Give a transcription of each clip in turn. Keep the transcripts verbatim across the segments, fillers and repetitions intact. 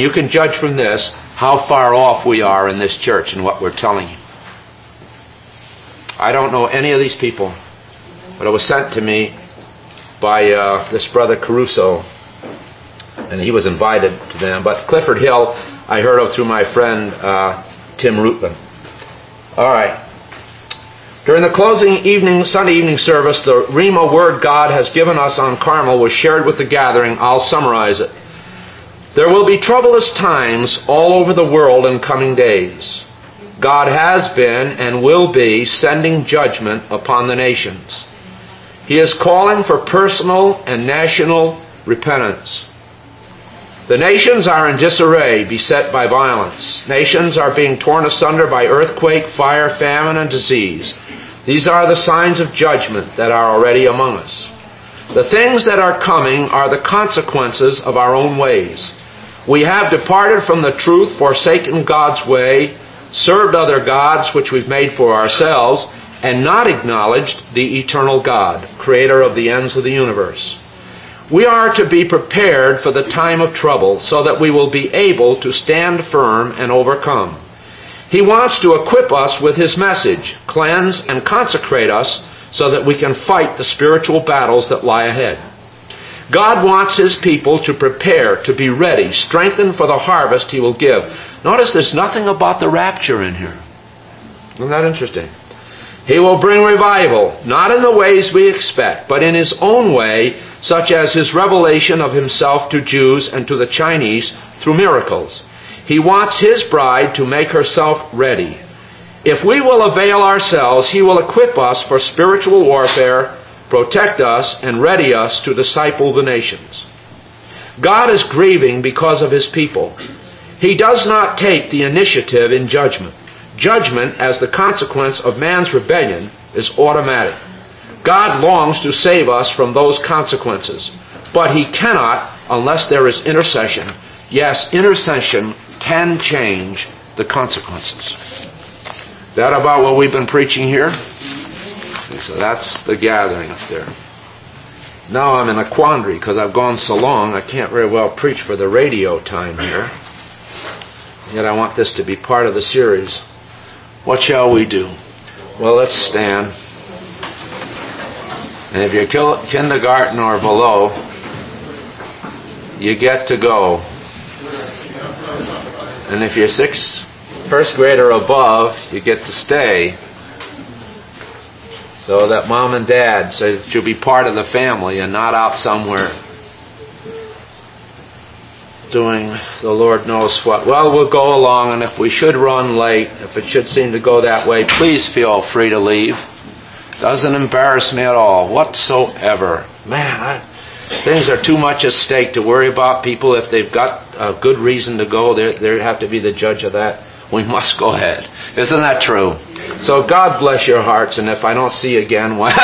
You can judge from this how far off we are in this church and what we're telling you. I don't know any of these people, but it was sent to me by uh, this brother Caruso, and he was invited to them. But Clifford Hill, I heard of through my friend uh, Tim Rutland. All right. During the closing evening, Sunday evening service, the Rhema word God has given us on Carmel was shared with the gathering. I'll summarize it. There will be troublous times all over the world in coming days. God has been and will be sending judgment upon the nations. He is calling for personal and national repentance. The nations are in disarray, beset by violence. Nations are being torn asunder by earthquake, fire, famine, and disease. These are the signs of judgment that are already among us. The things that are coming are the consequences of our own ways. We have departed from the truth, forsaken God's way, served other gods which we've made for ourselves, and not acknowledged the eternal God, creator of the ends of the universe. We are to be prepared for the time of trouble so that we will be able to stand firm and overcome. He wants to equip us with His message, cleanse and consecrate us so that we can fight the spiritual battles that lie ahead. God wants His people to prepare, to be ready, strengthened for the harvest He will give. Notice there's nothing about the rapture in here. Isn't that interesting? He will bring revival, not in the ways we expect, but in His own way, such as His revelation of Himself to Jews and to the Chinese through miracles. He wants His bride to make herself ready. If we will avail ourselves, He will equip us for spiritual warfare, protect us, and ready us to disciple the nations. God is grieving because of His people. He does not take the initiative in judgment. Judgment, as the consequence of man's rebellion, is automatic. God longs to save us from those consequences, but He cannot unless there is intercession. Yes, intercession can change the consequences. That about what we've been preaching here? And so that's the gathering up there. Now I'm in a quandary because I've gone so long I can't very well preach for the radio time here. Yet I want this to be part of the series. What shall we do? Well, let's stand. And if you're kindergarten or below, you get to go. And if you're sixth, first grade or above, you get to stay. So that mom and dad, so that you'll be part of the family and not out somewhere doing the Lord knows what. Well, we'll go along, and if we should run late, if it should seem to go that way, please feel free to leave. Doesn't embarrass me at all, whatsoever. Man, I, things are too much at stake to worry about. People, if they've got a good reason to go, they they have to be the judge of that. We must go ahead. Isn't that true? So God bless your hearts, and if I don't see you again, well,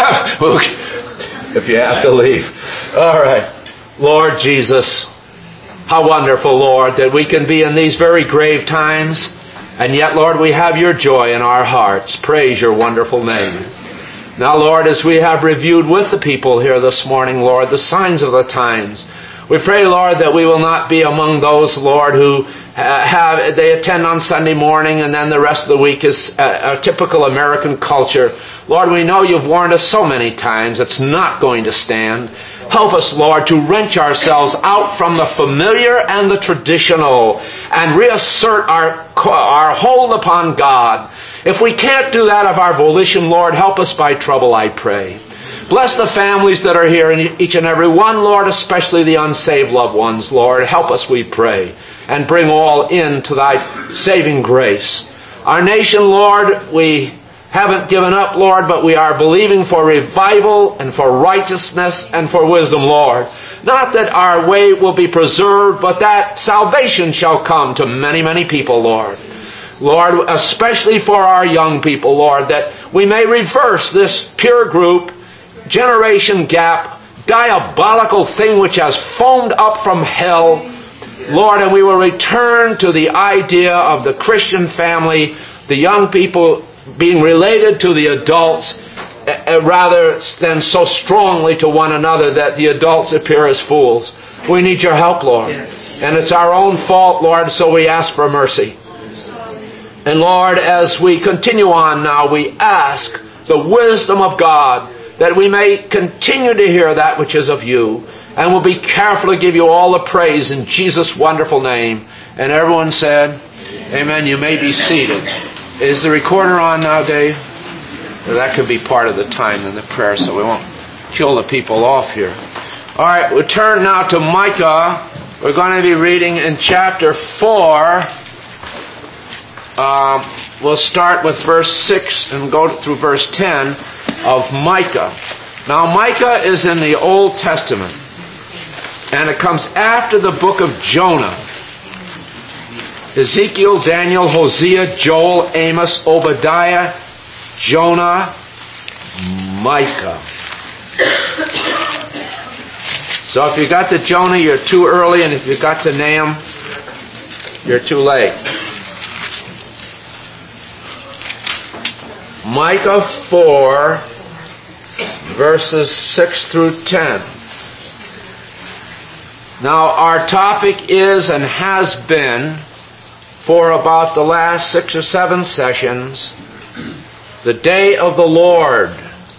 if you have to leave. All right. Lord Jesus, how wonderful, Lord, that we can be in these very grave times, and yet, Lord, we have your joy in our hearts. Praise your wonderful name. Now, Lord, as we have reviewed with the people here this morning, Lord, the signs of the times, we pray, Lord, that we will not be among those, Lord, who have they attend on Sunday morning and then the rest of the week is a, a typical American culture. Lord, we know you've warned us so many times it's not going to stand. Help us, Lord, to wrench ourselves out from the familiar and the traditional and reassert our, our hold upon God. If we can't do that of our volition, Lord, help us by trouble, I pray. Bless the families that are here, and each and every one, Lord, especially the unsaved loved ones, Lord. Help us, we pray, and bring all into thy saving grace. Our nation, Lord, we haven't given up, Lord, but we are believing for revival and for righteousness and for wisdom, Lord. Not that our way will be preserved, but that salvation shall come to many, many people, Lord. Lord, especially for our young people, Lord, that we may reverse this peer group, generation gap, diabolical thing which has foamed up from hell, Lord, and we will return to the idea of the Christian family, the young people being related to the adults uh, rather than so strongly to one another that the adults appear as fools. We need your help, Lord. And it's our own fault, Lord, so we ask for mercy. And Lord, as we continue on now, we ask the wisdom of God, that we may continue to hear that which is of you, and we'll be careful to give you all the praise in Jesus' wonderful name. And everyone said, amen. You may be seated. Is the recorder on now, Dave? Well, that could be part of the time in the prayer, so we won't kill the people off here. All right, we'll turn now to Micah. We're going to be reading in chapter four. Um, we'll start with verse six and go through verse ten of Micah. Now, Micah is in the Old Testament, and it comes after the book of Jonah. Ezekiel, Daniel, Hosea, Joel, Amos, Obadiah, Jonah, Micah. So if you got to Jonah, you're too early, and if you got to Nahum, you're too late. Micah four, verses six through ten. Now, our topic is and has been for about the last six or seven sessions, the day of the Lord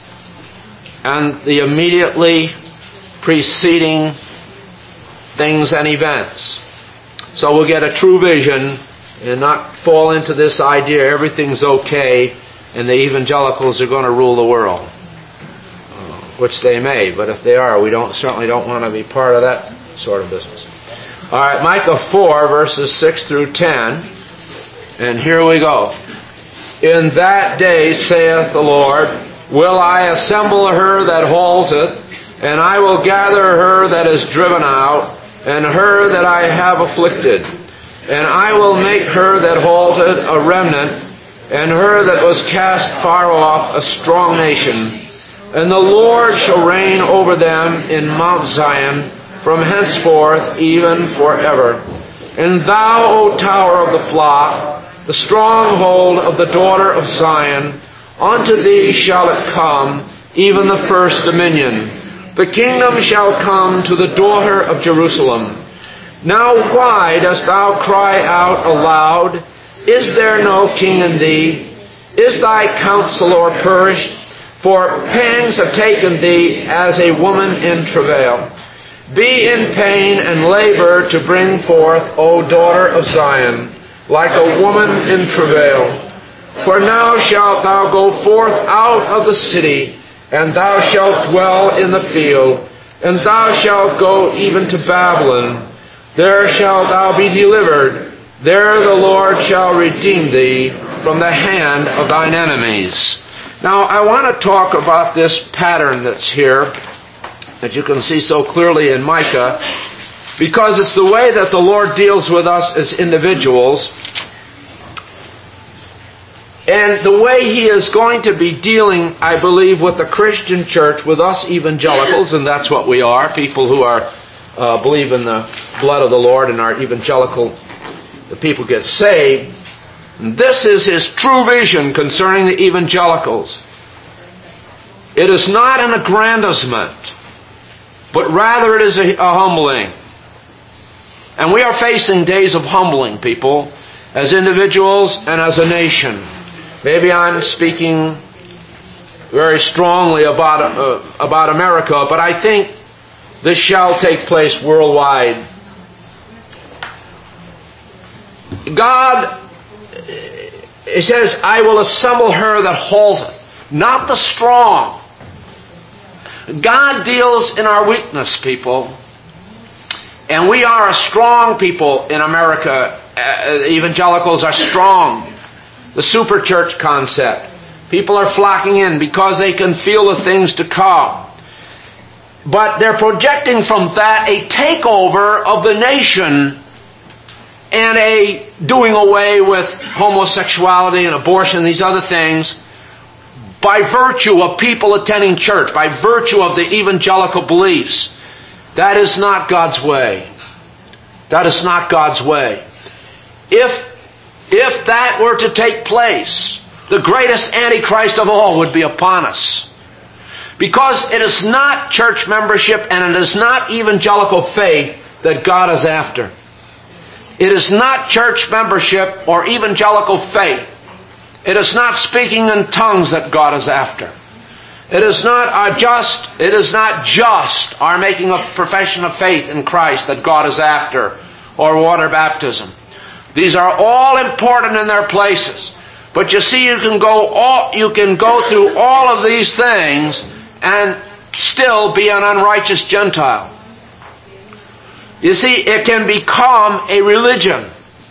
and the immediately preceding things and events. So we'll get a true vision and not fall into this idea everything's okay and the evangelicals are going to rule the world, which they may, but if they are, we don't certainly don't want to be part of that sort of business. All right, Micah four, verses six through ten, and here we go. In that day, saith the Lord, will I assemble her that halteth, and I will gather her that is driven out, and her that I have afflicted. And I will make her that halted a remnant, and her that was cast far off a strong nation. And the Lord shall reign over them in Mount Zion, from henceforth even forever. And thou, O tower of the flock, the stronghold of the daughter of Zion, unto thee shall it come, even the first dominion. The kingdom shall come to the daughter of Jerusalem. Now why dost thou cry out aloud? Is there no king in thee? Is thy counselor perished? For pangs have taken thee as a woman in travail. Be in pain and labor to bring forth, O daughter of Zion, like a woman in travail. For now shalt thou go forth out of the city, and thou shalt dwell in the field, and thou shalt go even to Babylon. There shalt thou be delivered. There the Lord shall redeem thee from the hand of thine enemies. Now, I want to talk about this pattern that's here, that you can see so clearly in Micah, because it's the way that the Lord deals with us as individuals, and the way He is going to be dealing, I believe, with the Christian church, with us evangelicals, and that's what we are, people who are uh, believe in the blood of the Lord and are evangelical, the people get saved. This is His true vision concerning the evangelicals. It is not an aggrandizement, but rather it is a, a humbling. And we are facing days of humbling, people, as individuals and as a nation. Maybe I'm speaking very strongly about, uh, about America, but I think this shall take place worldwide. God, it says, I will assemble her that halteth, not the strong. God deals in our weakness, people. And we are a strong people in America. Uh, evangelicals are strong. The super church concept. People are flocking in because they can feel the things to come. But they're projecting from that a takeover of the nation and a doing away with homosexuality and abortion and these other things by virtue of people attending church, by virtue of the evangelical beliefs. That is not God's way. That is not God's way. If, if that were to take place, the greatest Antichrist of all would be upon us. Because it is not church membership and it is not evangelical faith that God is after. It is not church membership or evangelical faith. It is not speaking in tongues that God is after. It is not our just, it is not just our making a profession of faith in Christ that God is after, or water baptism. These are all important in their places. But you see, you can go all, you can go through all of these things and still be an unrighteous Gentile. You see, it can become a religion.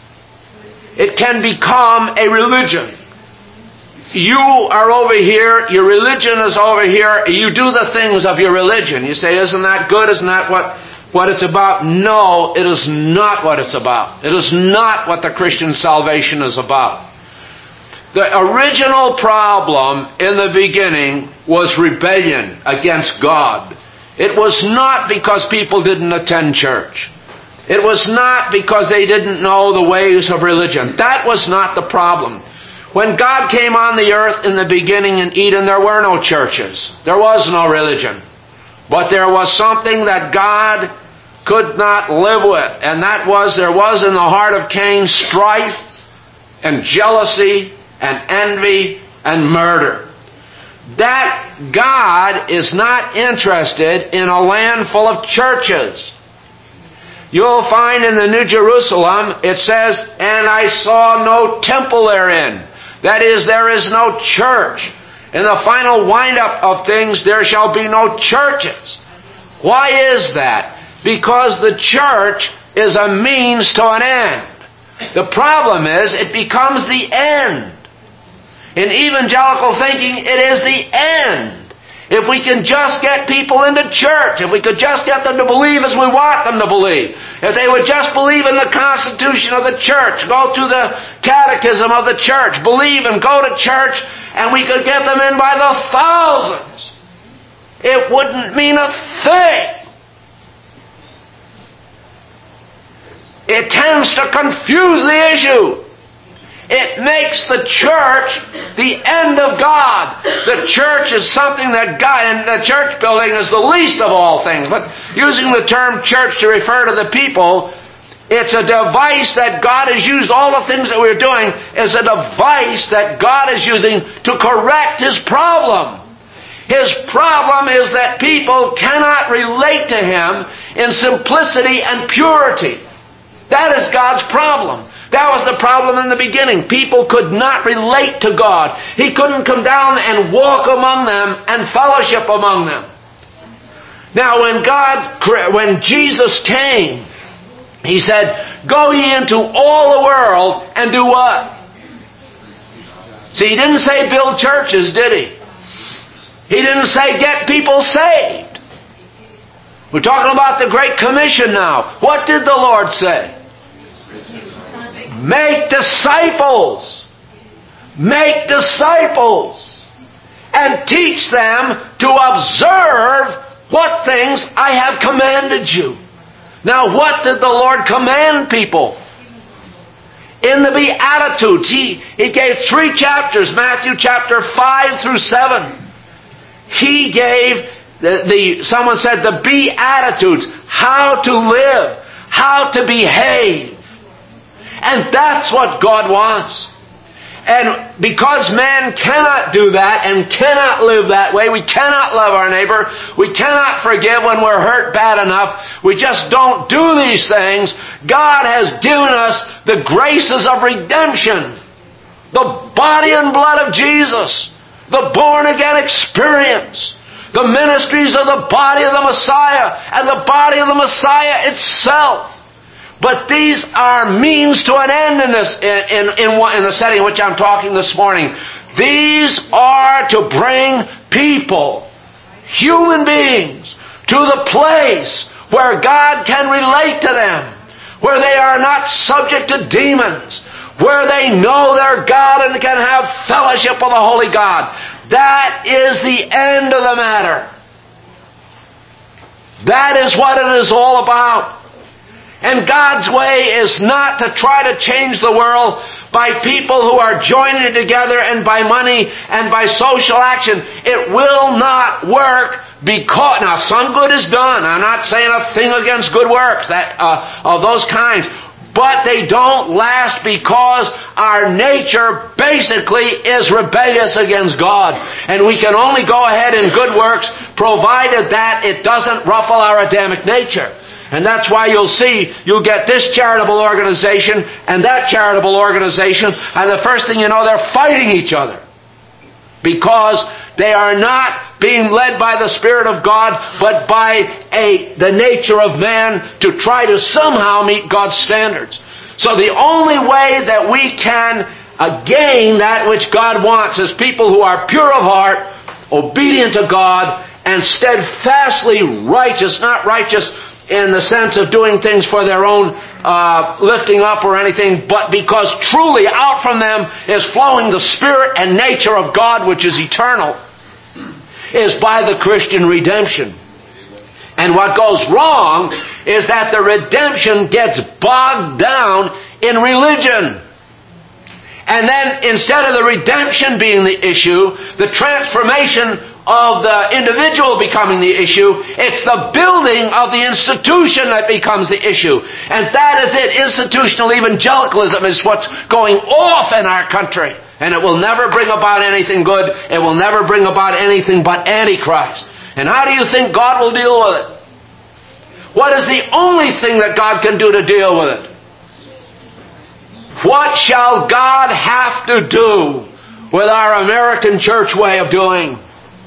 It can become a religion. You are over here, your religion is over here, you do the things of your religion. You say, isn't that good? Isn't that what, what it's about? No, it is not what it's about. It is not what the Christian salvation is about. The original problem in the beginning was rebellion against God. It was not because people didn't attend church. It was not because they didn't know the ways of religion. That was not the problem. When God came on the earth in the beginning in Eden, there were no churches. There was no religion. But there was something that God could not live with. And that was, there was in the heart of Cain strife and jealousy and envy and murder. That God is not interested in a land full of churches. You'll find in the New Jerusalem, it says, and I saw no temple therein. That is, there is no church. In the final wind-up of things, there shall be no churches. Why is that? Because the church is a means to an end. The problem is, it becomes the end. In evangelical thinking, it is the end. If we can just get people into church, if we could just get them to believe as we want them to believe, if they would just believe in the Constitution of the church, go through the catechism of the church, believe and go to church, and we could get them in by the thousands, it wouldn't mean a thing. It tends to confuse the issue. It makes the church the end of God. The church is something that God, and the church building is the least of all things. But using the term church to refer to the people, it's a device that God has used. All the things that we're doing is a device that God is using to correct His problem. His problem is that people cannot relate to Him in simplicity and purity. That is God's problem. That was the problem in the beginning. People could not relate to God. He couldn't come down and walk among them and fellowship among them. Now when God, when Jesus came, He said, go ye into all the world and do what? See, He didn't say build churches, did He? He didn't say get people saved. We're talking about the Great Commission now. What did the Lord say? Make disciples. Make disciples. And teach them to observe what things I have commanded you. Now, what did the Lord command people? In the Beatitudes, He, he gave three chapters, Matthew chapter five through seven. He gave, the, the someone said, the Beatitudes, how to live, how to behave. And that's what God wants. And because man cannot do that and cannot live that way, we cannot love our neighbor, we cannot forgive when we're hurt bad enough, we just don't do these things, God has given us the graces of redemption. The body and blood of Jesus. The born-again experience. The ministries of the body of the Messiah and the body of the Messiah itself. But these are means to an end in this, in, in, in, in the setting in which I'm talking this morning. These are to bring people, human beings, to the place where God can relate to them, where they are not subject to demons, where they know their God and can have fellowship with the Holy God. That is the end of the matter. That is what it is all about. And God's way is not to try to change the world by people who are joining together and by money and by social action. It will not work because, now some good is done. I'm not saying a thing against good works that, uh, of those kinds. but they don't last because our nature basically is rebellious against God. And we can only go ahead in good works provided that it doesn't ruffle our Adamic nature. And that's why you'll see, you'll get this charitable organization and that charitable organization, and the first thing you know, they're fighting each other. Because they are not being led by the Spirit of God, but by a the nature of man to try to somehow meet God's standards. So the only way that we can uh, gain that which God wants is people who are pure of heart, obedient to God, and steadfastly righteous, not righteous in the sense of doing things for their own uh, lifting up or anything, but because truly out from them is flowing the Spirit and nature of God, which is eternal, is by the Christian redemption. And what goes wrong is that the redemption gets bogged down in religion. And then instead of the redemption being the issue, the transformation of the individual becoming the issue, it's the building of the institution that becomes the issue. And that is it. Institutional evangelicalism is what's going off in our country. And it will never bring about anything good. It will never bring about anything but Antichrist. And how do you think God will deal with it? What is the only thing that God can do to deal with it? What shall God have to do with our American church way of doing?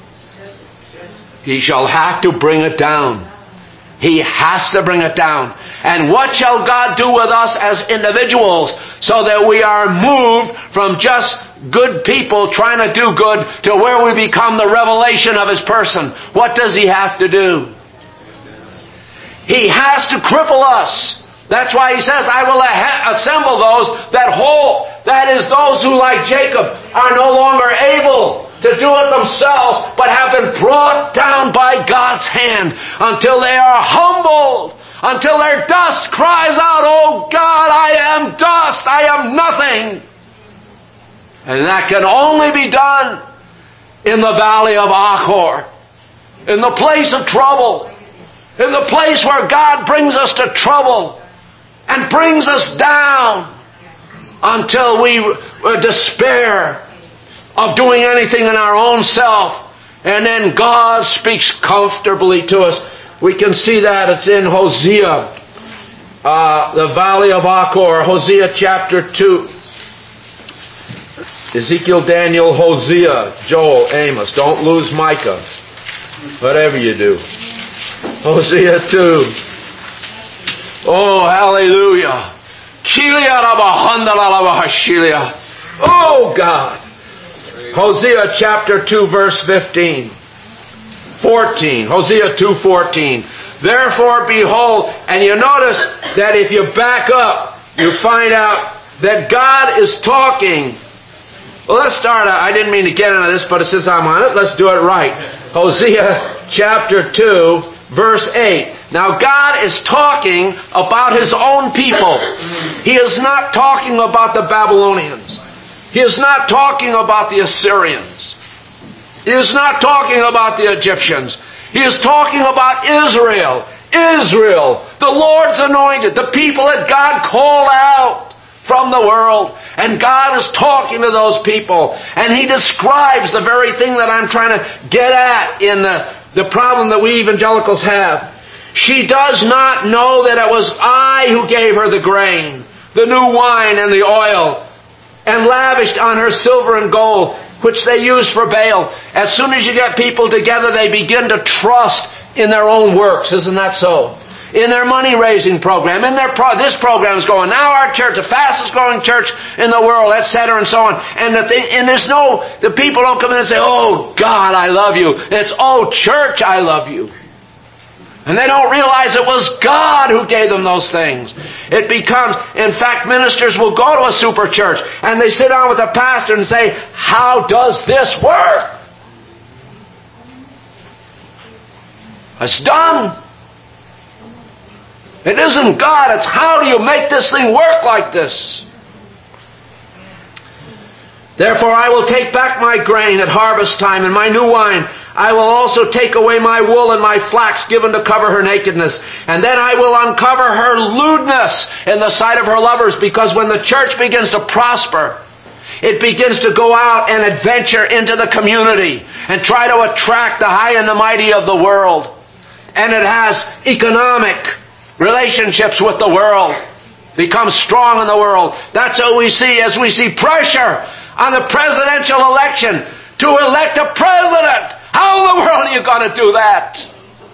He shall have to bring it down. He has to bring it down. And what shall God do with us as individuals so that we are moved from just good people trying to do good to where we become the revelation of His person? What does He have to do? He has to cripple us. That's why He says, I will assemble those that hold. That is, those who, like Jacob, are no longer able to do it themselves, but have been brought down by God's hand until they are humbled, until their dust cries out, oh God, I am dust, I am nothing. And that can only be done in the valley of Achor, in the place of trouble, in the place where God brings us to trouble and brings us down until we uh, despair of doing anything in our own self. And then God speaks comfortably to us. We can see that. It's in Hosea, uh, the valley of Achor, Hosea chapter two. Ezekiel, Daniel, Hosea, Joel, Amos. Don't lose Micah. Whatever you do. Hosea two. Oh, hallelujah. Oh, God. Hosea chapter two, verse fifteen. fourteen. Hosea two fourteen. Therefore, behold, and you notice that if you back up, you find out that God is talking. Well, let's start out. I didn't mean to get into this, but since I'm on it, let's do it right. Hosea chapter two, verse eight. Now, God is talking about His own people. He is not talking about the Babylonians. He is not talking about the Assyrians. He is not talking about the Egyptians. He is talking about Israel. Israel, the Lord's anointed, the people that God called out from the world. And God is talking to those people. And He describes the very thing that I'm trying to get at in the, the problem that we evangelicals have. She does not know that it was I who gave her the grain, the new wine and the oil, and lavished on her silver and gold, which they used for Baal. As soon as you get people together, they begin to trust in their own works. Isn't that so? In their money-raising program, in their pro- this program is going. Now our church, the fastest-growing church in the world, et cetera, and so on. And the thing, and there's no, the people don't come in and say, "Oh God, I love you." It's, "Oh church, I love you." And they don't realize it was God who gave them those things. It becomes, in fact, ministers will go to a super church and they sit down with the pastor and say, "How does this work?" It's done. It isn't God, it's how do you make this thing work like this? Therefore I will take back my grain at harvest time, and my new wine I will also take away my wool and my flax given to cover her nakedness. And then I will uncover her lewdness in the sight of her lovers, because when the church begins to prosper, it begins to go out and adventure into the community and try to attract the high and the mighty of the world. And it has economic relationships with the world, becomes strong in the world. That's what we see as we see pressure on the presidential election to elect a president. How in the world are you going to do that?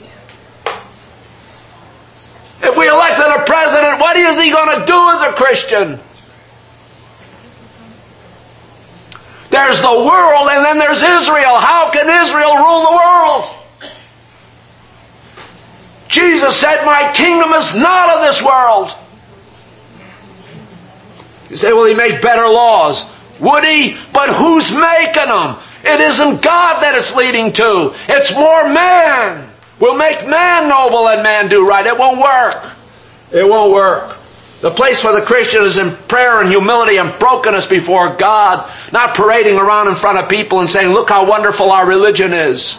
If we elected a president, what is he going to do as a Christian? There's the world, and then there's Israel. How can Israel rule the world? Jesus said, my kingdom is not of this world. You say, well, he made better laws. Would he? But who's making them? It isn't God that it's leading to. It's more man. We'll make man noble and man do right. It won't work. It won't work. The place for the Christian is in prayer and humility and brokenness before God, not parading around in front of people and saying, look how wonderful our religion is.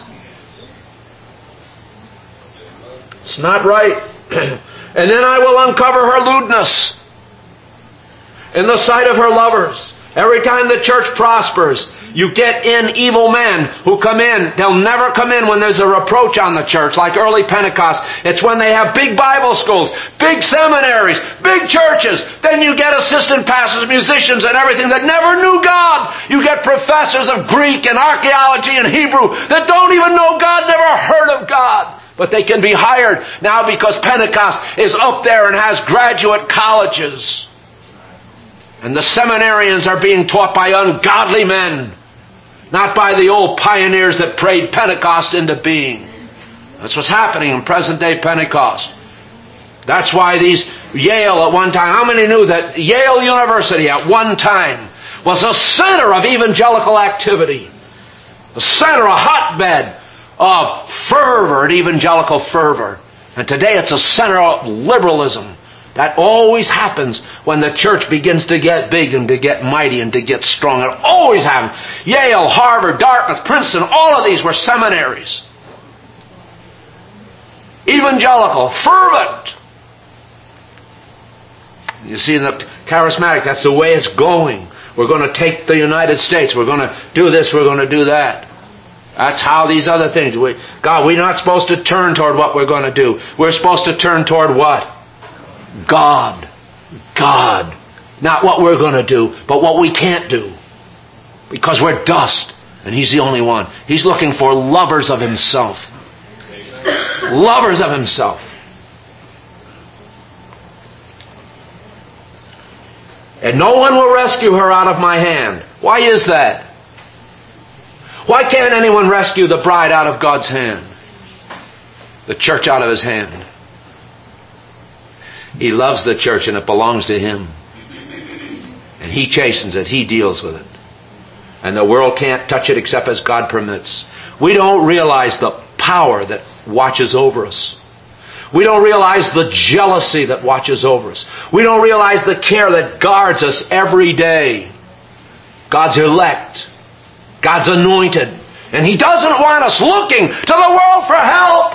It's not right. And then I will uncover her lewdness in the sight of her lovers. Every time the church prospers, you get in evil men who come in. They'll never come in when there's a reproach on the church, like early Pentecost. It's when they have big Bible schools, big seminaries, big churches. Then you get assistant pastors, musicians, and everything that never knew God. You get professors of Greek and archaeology and Hebrew that don't even know God, never heard of God. But they can be hired now because Pentecost is up there and has graduate colleges. And the seminarians are being taught by ungodly men, not by the old pioneers that prayed Pentecost into being. That's what's happening in present-day Pentecost. That's why these Yale at one time, how many knew that Yale University at one time was a center of evangelical activity? A center, a hotbed of fervor and evangelical fervor. And today it's a center of liberalism. That always happens when the church begins to get big and to get mighty and to get strong. It always happens. Yale, Harvard, Dartmouth, Princeton, all of these were seminaries. Evangelical, fervent. You see, in the charismatic, that's the way it's going. We're going to take the United States. We're going to do this. We're going to do that. That's how these other things. We, God, we're not supposed to turn toward what we're going to do. We're supposed to turn toward what? God. God. Not what we're going to do, but what we can't do. Because we're dust, and He's the only one. He's looking for lovers of Himself. Lovers of Himself. And no one will rescue her out of my hand. Why is that? Why can't anyone rescue the bride out of God's hand? The church out of His hand. He loves the church and it belongs to Him. And He chastens it. He deals with it. And the world can't touch it except as God permits. We don't realize the power that watches over us. We don't realize the jealousy that watches over us. We don't realize the care that guards us every day. God's elect. God's anointed. And He doesn't want us looking to the world for help.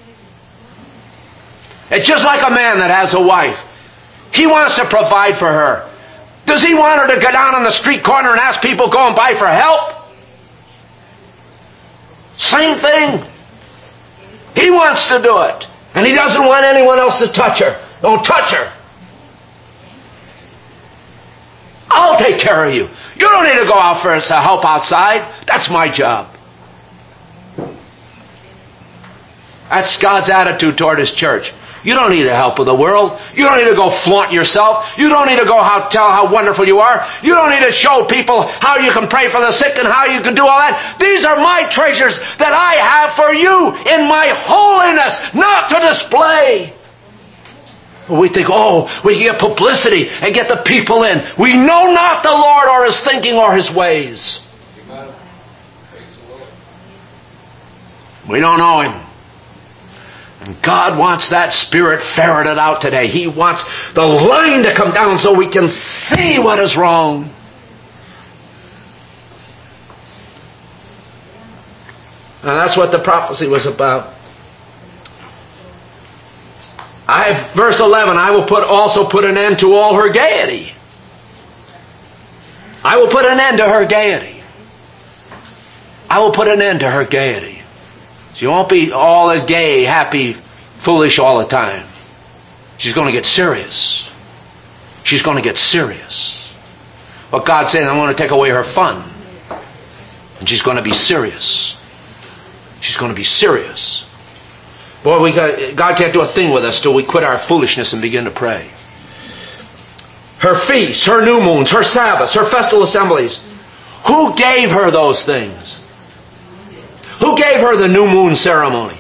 It's just like a man that has a wife. He wants to provide for her. Does he want her to go down on the street corner and ask people go and buy for help? Same thing. He wants to do it. And he doesn't want anyone else to touch her. Don't touch her. I'll take care of you. You don't need to go out for help outside. That's my job. That's God's attitude toward His church. You don't need the help of the world. You don't need to go flaunt yourself. You don't need to go how, tell how wonderful you are. You don't need to show people how you can pray for the sick and how you can do all that. These are my treasures that I have for you in my holiness, not to display. We think, oh, we can get publicity and get the people in. We know not the Lord or His thinking or His ways. We don't know Him. And God wants that spirit ferreted out today. He wants the line to come down so we can see what is wrong. And that's what the prophecy was about. I, verse eleven, I will put also put an end to all her gaiety. I will put an end to her gaiety. I will put an end to her gaiety. She won't be all as gay, happy, foolish all the time. She's going to get serious. She's going to get serious. What God's saying, I'm going to take away her fun. And she's going to be serious. She's going to be serious. Boy, we got, God can't do a thing with us till we quit our foolishness and begin to pray. Her feasts, her new moons, her Sabbaths, her festival assemblies. Who gave her those things? Who gave her the new moon ceremony?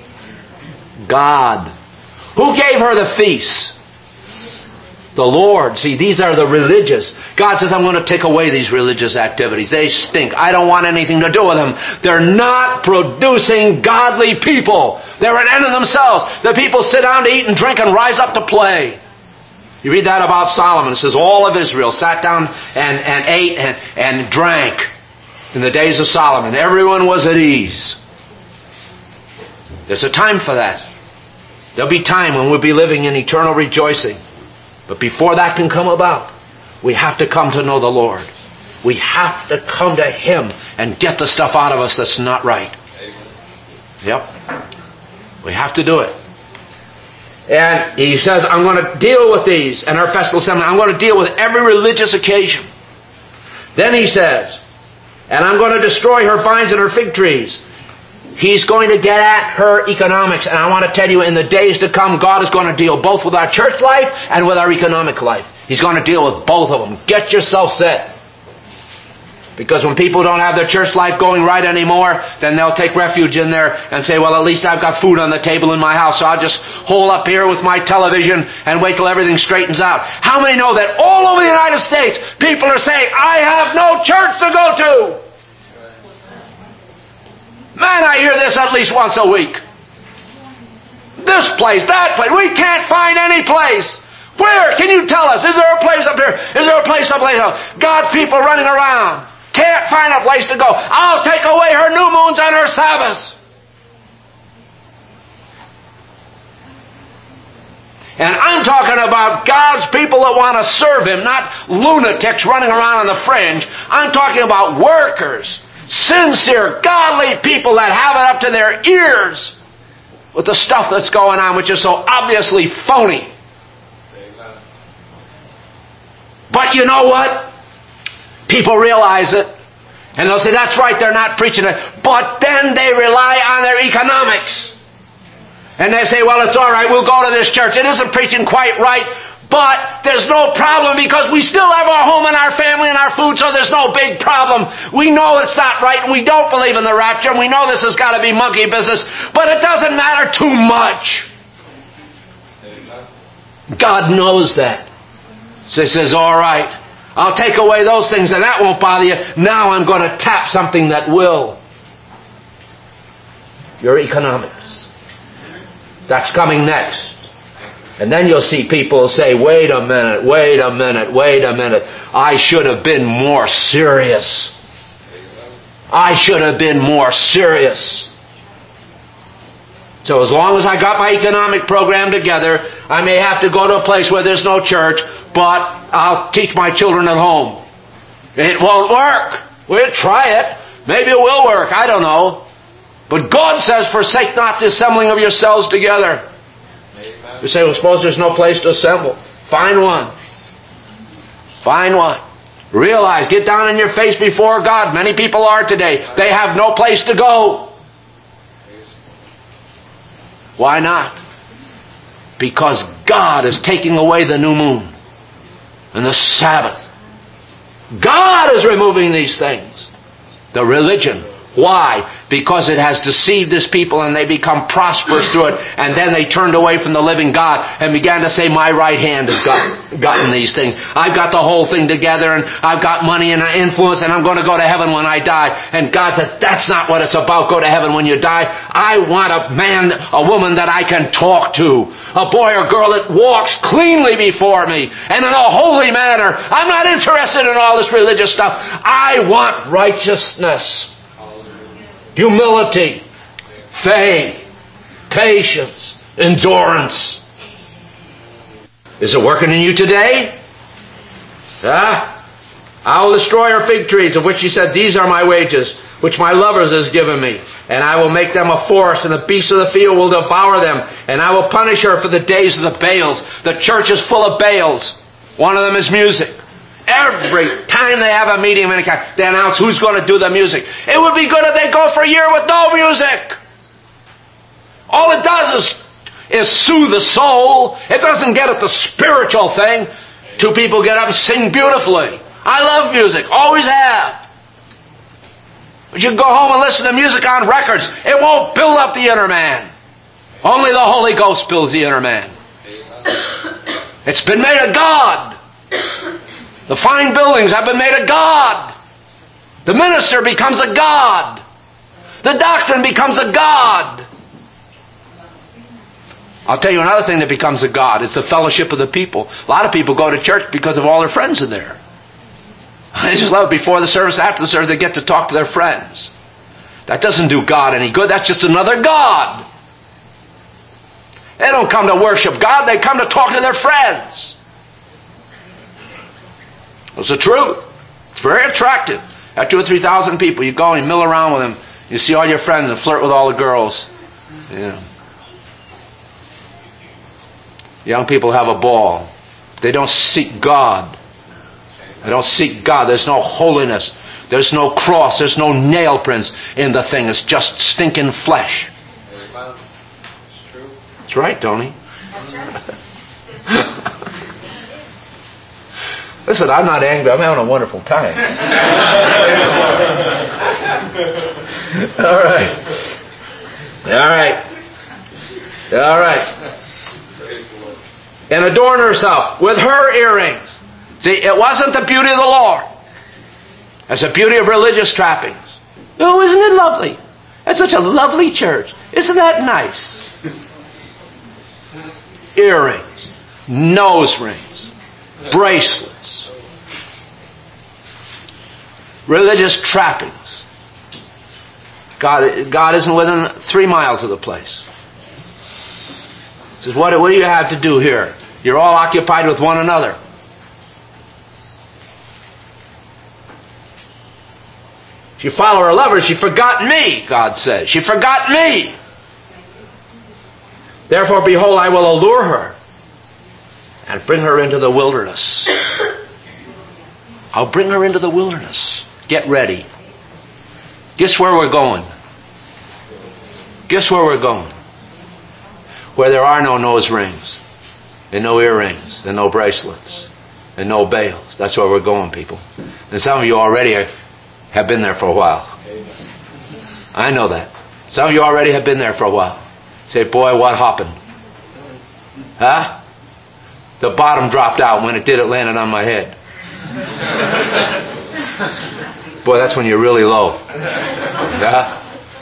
God. Who gave her the feasts? The Lord. See, these are the religious. God says, I'm going to take away these religious activities. They stink. I don't want anything to do with them. They're not producing godly people. They're an end in themselves. The people sit down to eat and drink and rise up to play. You read that about Solomon. It says all of Israel sat down and, and ate and, and drank in the days of Solomon. Everyone was at ease. There's a time for that. There'll be time when we'll be living in eternal rejoicing. But before that can come about, we have to come to know the Lord. We have to come to Him and get the stuff out of us that's not right. Yep. We have to do it. And He says, I'm going to deal with these and our festival assembly. I'm going to deal with every religious occasion. Then He says, and I'm going to destroy her vines and her fig trees. He's going to get at her economics. And I want to tell you, in the days to come, God is going to deal both with our church life and with our economic life. He's going to deal with both of them. Get yourself set. Because when people don't have their church life going right anymore, then they'll take refuge in there and say, well, at least I've got food on the table in my house, so I'll just hole up here with my television and wait till everything straightens out. How many know that all over the United States, people are saying, I have no church to go to? Man, I hear this at least once a week. This place, that place. We can't find any place. Where? Can you tell us? Is there a place up here? Is there a place someplace else? God's people running around. Can't find a place to go. I'll take away her new moons and her Sabbaths. And I'm talking about God's people that want to serve Him, not lunatics running around on the fringe. I'm talking about workers. Sincere, godly people that have it up to their ears with the stuff that's going on, which is so obviously phony. But you know what? People realize it. And they'll say, that's right, they're not preaching it. But then they rely on their economics. And they say, well, it's all right, we'll go to this church. It isn't preaching quite right. But there's no problem because we still have our home and our family and our food, so there's no big problem. We know it's not right and we don't believe in the rapture and we know this has got to be monkey business, but it doesn't matter too much. God knows that. So He says, all right, I'll take away those things and that won't bother you. Now I'm going to tap something that will. Your economics. That's coming next. And then you'll see people say, wait a minute, wait a minute, wait a minute. I should have been more serious. I should have been more serious. So as long as I got my economic program together, I may have to go to a place where there's no church, but I'll teach my children at home. It won't work. We'll try it. Maybe it will work. I don't know. But God says, forsake not the assembling of yourselves together. You say, well, suppose there's no place to assemble. Find one. Find one. Realize, get down on your face before God. Many people are today. They have no place to go. Why not? Because God is taking away the new moon and the Sabbath. God is removing these things. The religion. Why? Because it has deceived His people and they become prosperous through it. And then they turned away from the living God and began to say, my right hand has got, gotten these things. I've got the whole thing together and I've got money and influence and I'm going to go to heaven when I die. And God said, that's not what it's about. Go to heaven when you die. I want a man, a woman that I can talk to. A boy or girl that walks cleanly before me and in a holy manner. I'm not interested in all this religious stuff. I want righteousness. humility, faith, patience, endurance. Is it working in you today? Huh? I will destroy her fig trees, of which he said, these are my wages, which my lovers has given me. And I will make them a forest, and the beasts of the field will devour them. And I will punish her for the days of the Baals. The church is full of Baals. One of them is music. Every time they have a meeting of any kind, they announce who's going to do the music. It would be good if they go for a year with no music. All it does is, is soothe the soul. It doesn't get at the spiritual thing. Two people get up and sing beautifully. I love music. Always have. But you can go home and listen to music on records. It won't build up the inner man. Only the Holy Ghost builds the inner man. It's been made a God. The fine buildings have been made a God. The minister becomes a God. The doctrine becomes a God. I'll tell you another thing that becomes a God. It's the fellowship of the people. A lot of people go to church because of all their friends in there. They just love it before the service, after the service, they get to talk to their friends. That doesn't do God any good. That's just another God. They don't come to worship God. They come to talk to their friends. It's the truth. It's very attractive. At two or three thousand people, you go and you mill around with them. You see all your friends and flirt with all the girls. Yeah. Young people have a ball. They don't seek God. They don't seek God. There's no holiness. There's no cross. There's no nail prints in the thing. It's just stinking flesh. It's true. That's right, Tony. That's right. Listen, I'm not angry. I'm having a wonderful time. All right. All right. All right. And adorn herself with her earrings. See, it wasn't the beauty of the Lord. It's the beauty of religious trappings. Oh, isn't it lovely? That's such a lovely church. Isn't that nice? Earrings, nose rings, bracelets, religious trappings. God, God isn't within three miles of the place. He says, what, what do you have to do here? You're all occupied with one another. She followed her lover, she forgot me, God says. She forgot me. Therefore, behold, I will allure her and bring her into the wilderness. I'll bring her into the wilderness. Get ready. Guess where we're going? Guess where we're going? Where there are no nose rings, and no earrings, and no bracelets, and no Baals. That's where we're going, people. And some of you already are, have been there for a while. I know that. Some of you already have been there for a while. Say, boy, what happened? Huh? The bottom dropped out. When it did, it landed on my head. Boy, that's when you're really low. Yeah?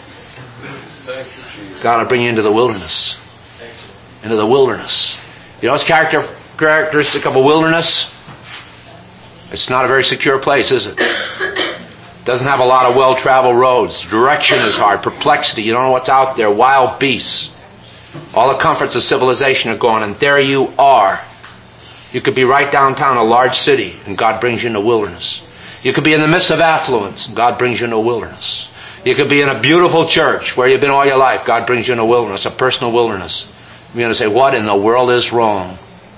God will bring you into the wilderness. Into the wilderness. You know what's character, characteristic of a wilderness? It's not a very secure place, is it? It doesn't have a lot of well-traveled roads. Direction is hard. Perplexity. You don't know what's out there. Wild beasts. All the comforts of civilization are gone, and there you are. You could be right downtown a large city, and God brings you into wilderness. You could be in the midst of affluence, and God brings you into wilderness. You could be in a beautiful church where you've been all your life. God brings you into wilderness, a personal wilderness. You're going to say, what in the world is wrong?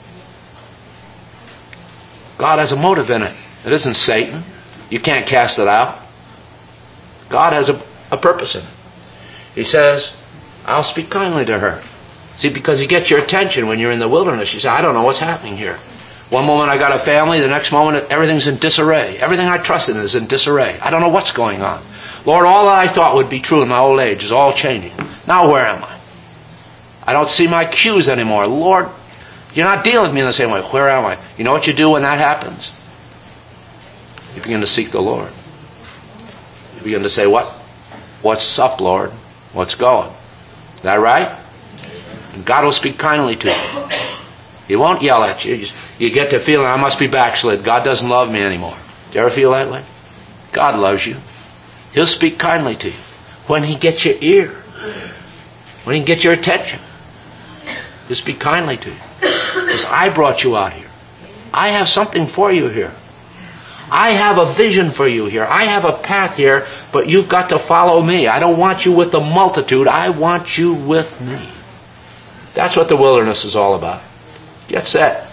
God has a motive in it. It isn't Satan. You can't cast it out. God has a, a purpose in it. He says, I'll speak kindly to her. See, because he gets your attention when you're in the wilderness. You say, I don't know what's happening here. One moment I got a family, the next moment everything's in disarray. Everything I trusted in is in disarray. I don't know what's going on. Lord, all that I thought would be true in my old age is all changing. Now where am I? I don't see my cues anymore. Lord, you're not dealing with me in the same way. Where am I? You know what you do when that happens? You begin to seek the Lord. You begin to say, what? What's up, Lord? What's going? Is that right? And God will speak kindly to you. He won't yell at you. You get to feeling, I must be backslid. God doesn't love me anymore. Do you ever feel that way? God loves you. He'll speak kindly to you. when He gets your ear, when He can get your attention. Just be kindly to you. Because I brought you out here. I have something for you here. I have a vision for you here. I have a path here, but you've got to follow me. I don't want you with the multitude. I want you with me. That's what the wilderness is all about. Get set.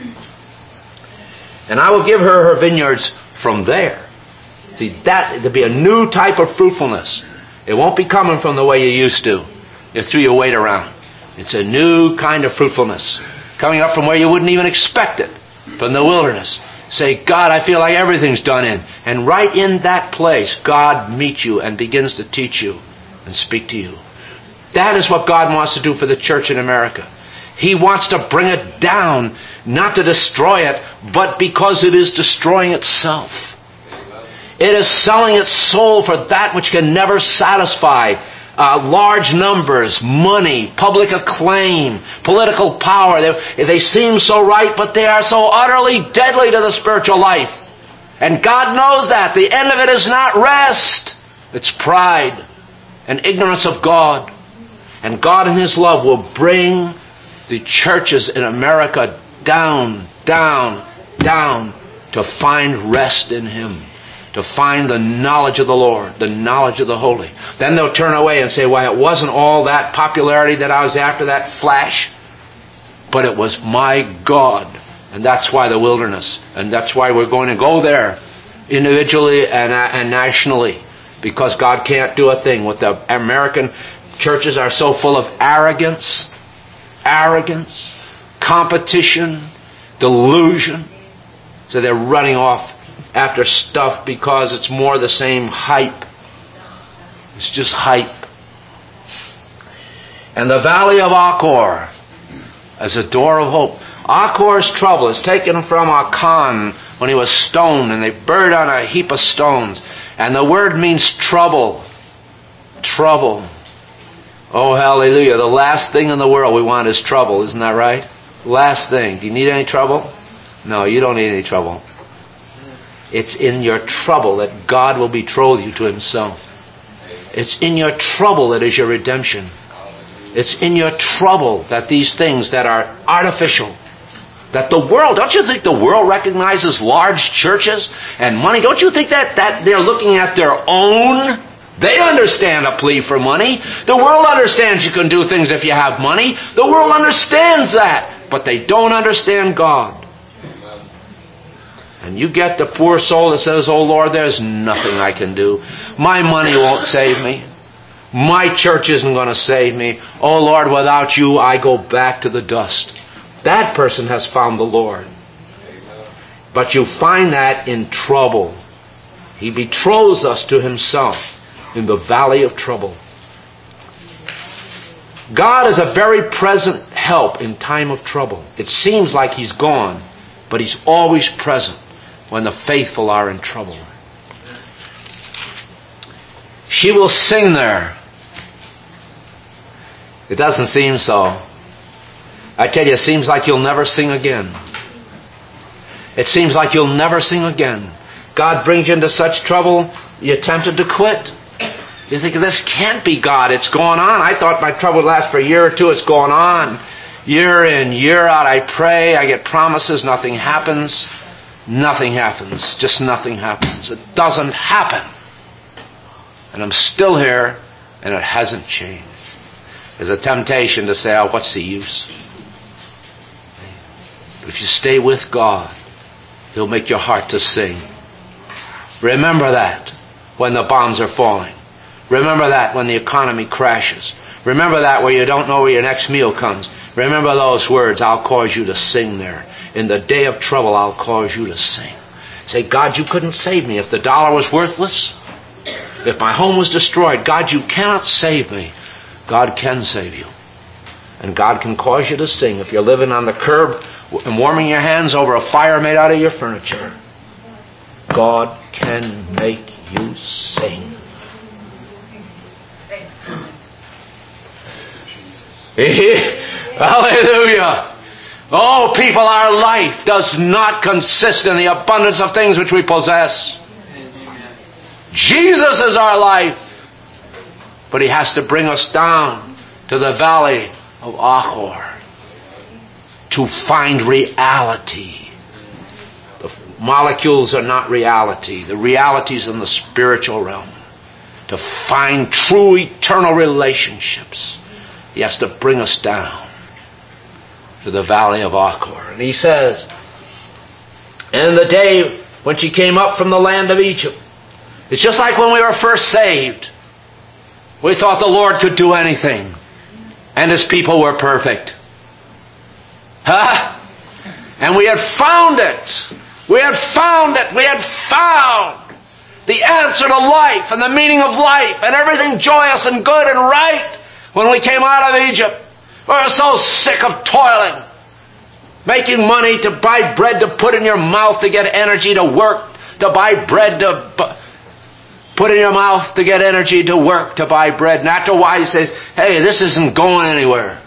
And I will give her her vineyards from there. See, that to be a new type of fruitfulness. It won't be coming from the way you used to. You threw your weight around. It's a new kind of fruitfulness. Coming up from where you wouldn't even expect it. From the wilderness. Say, God, I feel like everything's done in. And right in that place, God meets you and begins to teach you and speak to you. That is what God wants to do for the church in America. He wants to bring it down, not to destroy it, but because it is destroying itself. It is selling its soul for that which can never satisfy. Uh, large numbers, money, public acclaim, political power. They, they seem so right, but they are so utterly deadly to the spiritual life. And God knows that. The end of it is not rest. It's pride and ignorance of God. And God in His love will bring the churches in America down, down, down to find rest in Him. To find the knowledge of the Lord, the knowledge of the Holy. Then they'll turn away and say, well, it wasn't all that popularity that I was after, that flash, but it was my God. And that's why the wilderness. And that's why we're going to go there individually and, and nationally. Because God can't do a thing. With the American churches are so full of arrogance, arrogance, competition, delusion. So they're running off after stuff because it's more the same hype. It's just hype. And the valley of Achor as a door of hope. Achor's trouble is taken from Achan when he was stoned, and they buried on a heap of stones. And the word means trouble. Trouble. Oh, hallelujah. The last thing in the world we want is trouble. Isn't that right? Last thing. Do you need any trouble? No, you don't need any trouble. It's in your trouble that God will betroth you to Himself. It's in your trouble that is your redemption. It's in your trouble that these things that are artificial, that the world, don't you think the world recognizes large churches and money? Don't you think that, that they're looking at their own? They understand a plea for money. The world understands you can do things if you have money. The world understands that. But they don't understand God. And you get the poor soul that says, oh Lord, there's nothing I can do. My money won't save me. My church isn't going to save me. Oh Lord, without you, I go back to the dust. That person has found the Lord. But you find that in trouble. He betroths us to Himself in the valley of trouble. God is a very present help in time of trouble. It seems like He's gone, but He's always present when the faithful are in trouble. She will sing there. It doesn't seem so. I tell you, it seems like you'll never sing again. It seems like you'll never sing again. God brings you into such trouble, you're tempted to quit. You think, this can't be God. It's going on. I thought my trouble would last for a year or two. It's going on. Year in, year out, I pray. I get promises. Nothing happens. Nothing happens. Just nothing happens. It doesn't happen. And I'm still here, and it hasn't changed. There's a temptation to say, oh, what's the use? But if you stay with God, He'll make your heart to sing. Remember that when the bombs are falling. Remember that when the economy crashes. Remember that where you don't know where your next meal comes. Remember those words, I'll cause you to sing there. In the day of trouble, I'll cause you to sing. Say, God, you couldn't save me if the dollar was worthless. If my home was destroyed, God, you cannot save me. God can save you. And God can cause you to sing if you're living on the curb and warming your hands over a fire made out of your furniture. God can make you sing. Hallelujah. Oh, people, our life does not consist in the abundance of things which we possess. Jesus is our life. But He has to bring us down to the valley of Achor to find reality. The molecules are not reality. The reality is in the spiritual realm. To find true eternal relationships, He has to bring us down to the valley of Achor. And He says, and the day when she came up from the land of Egypt, it's just like when we were first saved. We thought the Lord could do anything. And His people were perfect. Huh? And we had found it. We had found it. We had found the answer to life and the meaning of life and everything joyous and good and right when we came out of Egypt. We were so sick of toiling, making money to buy bread to put in your mouth to get energy to work, to buy bread to bu- put in your mouth to get energy to work, to buy bread. And after a while He says, hey, this isn't going anywhere.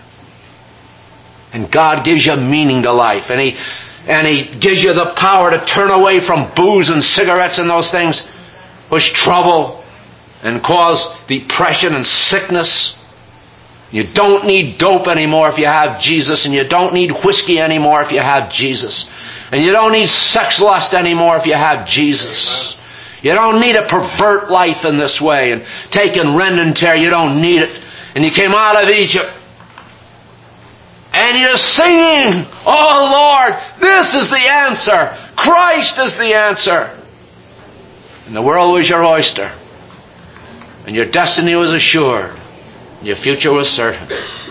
And God gives you meaning to life. And He and He gives you the power to turn away from booze and cigarettes and those things which trouble and cause depression and sickness. You don't need dope anymore if you have Jesus, and you don't need whiskey anymore if you have Jesus. And you don't need sex lust anymore if you have Jesus. You don't need to pervert life in this way and take and rend and tear. You don't need it. And you came out of Egypt and you're singing, oh Lord, this is the answer. Christ is the answer. And the world was your oyster. And your destiny was assured. And your future was certain.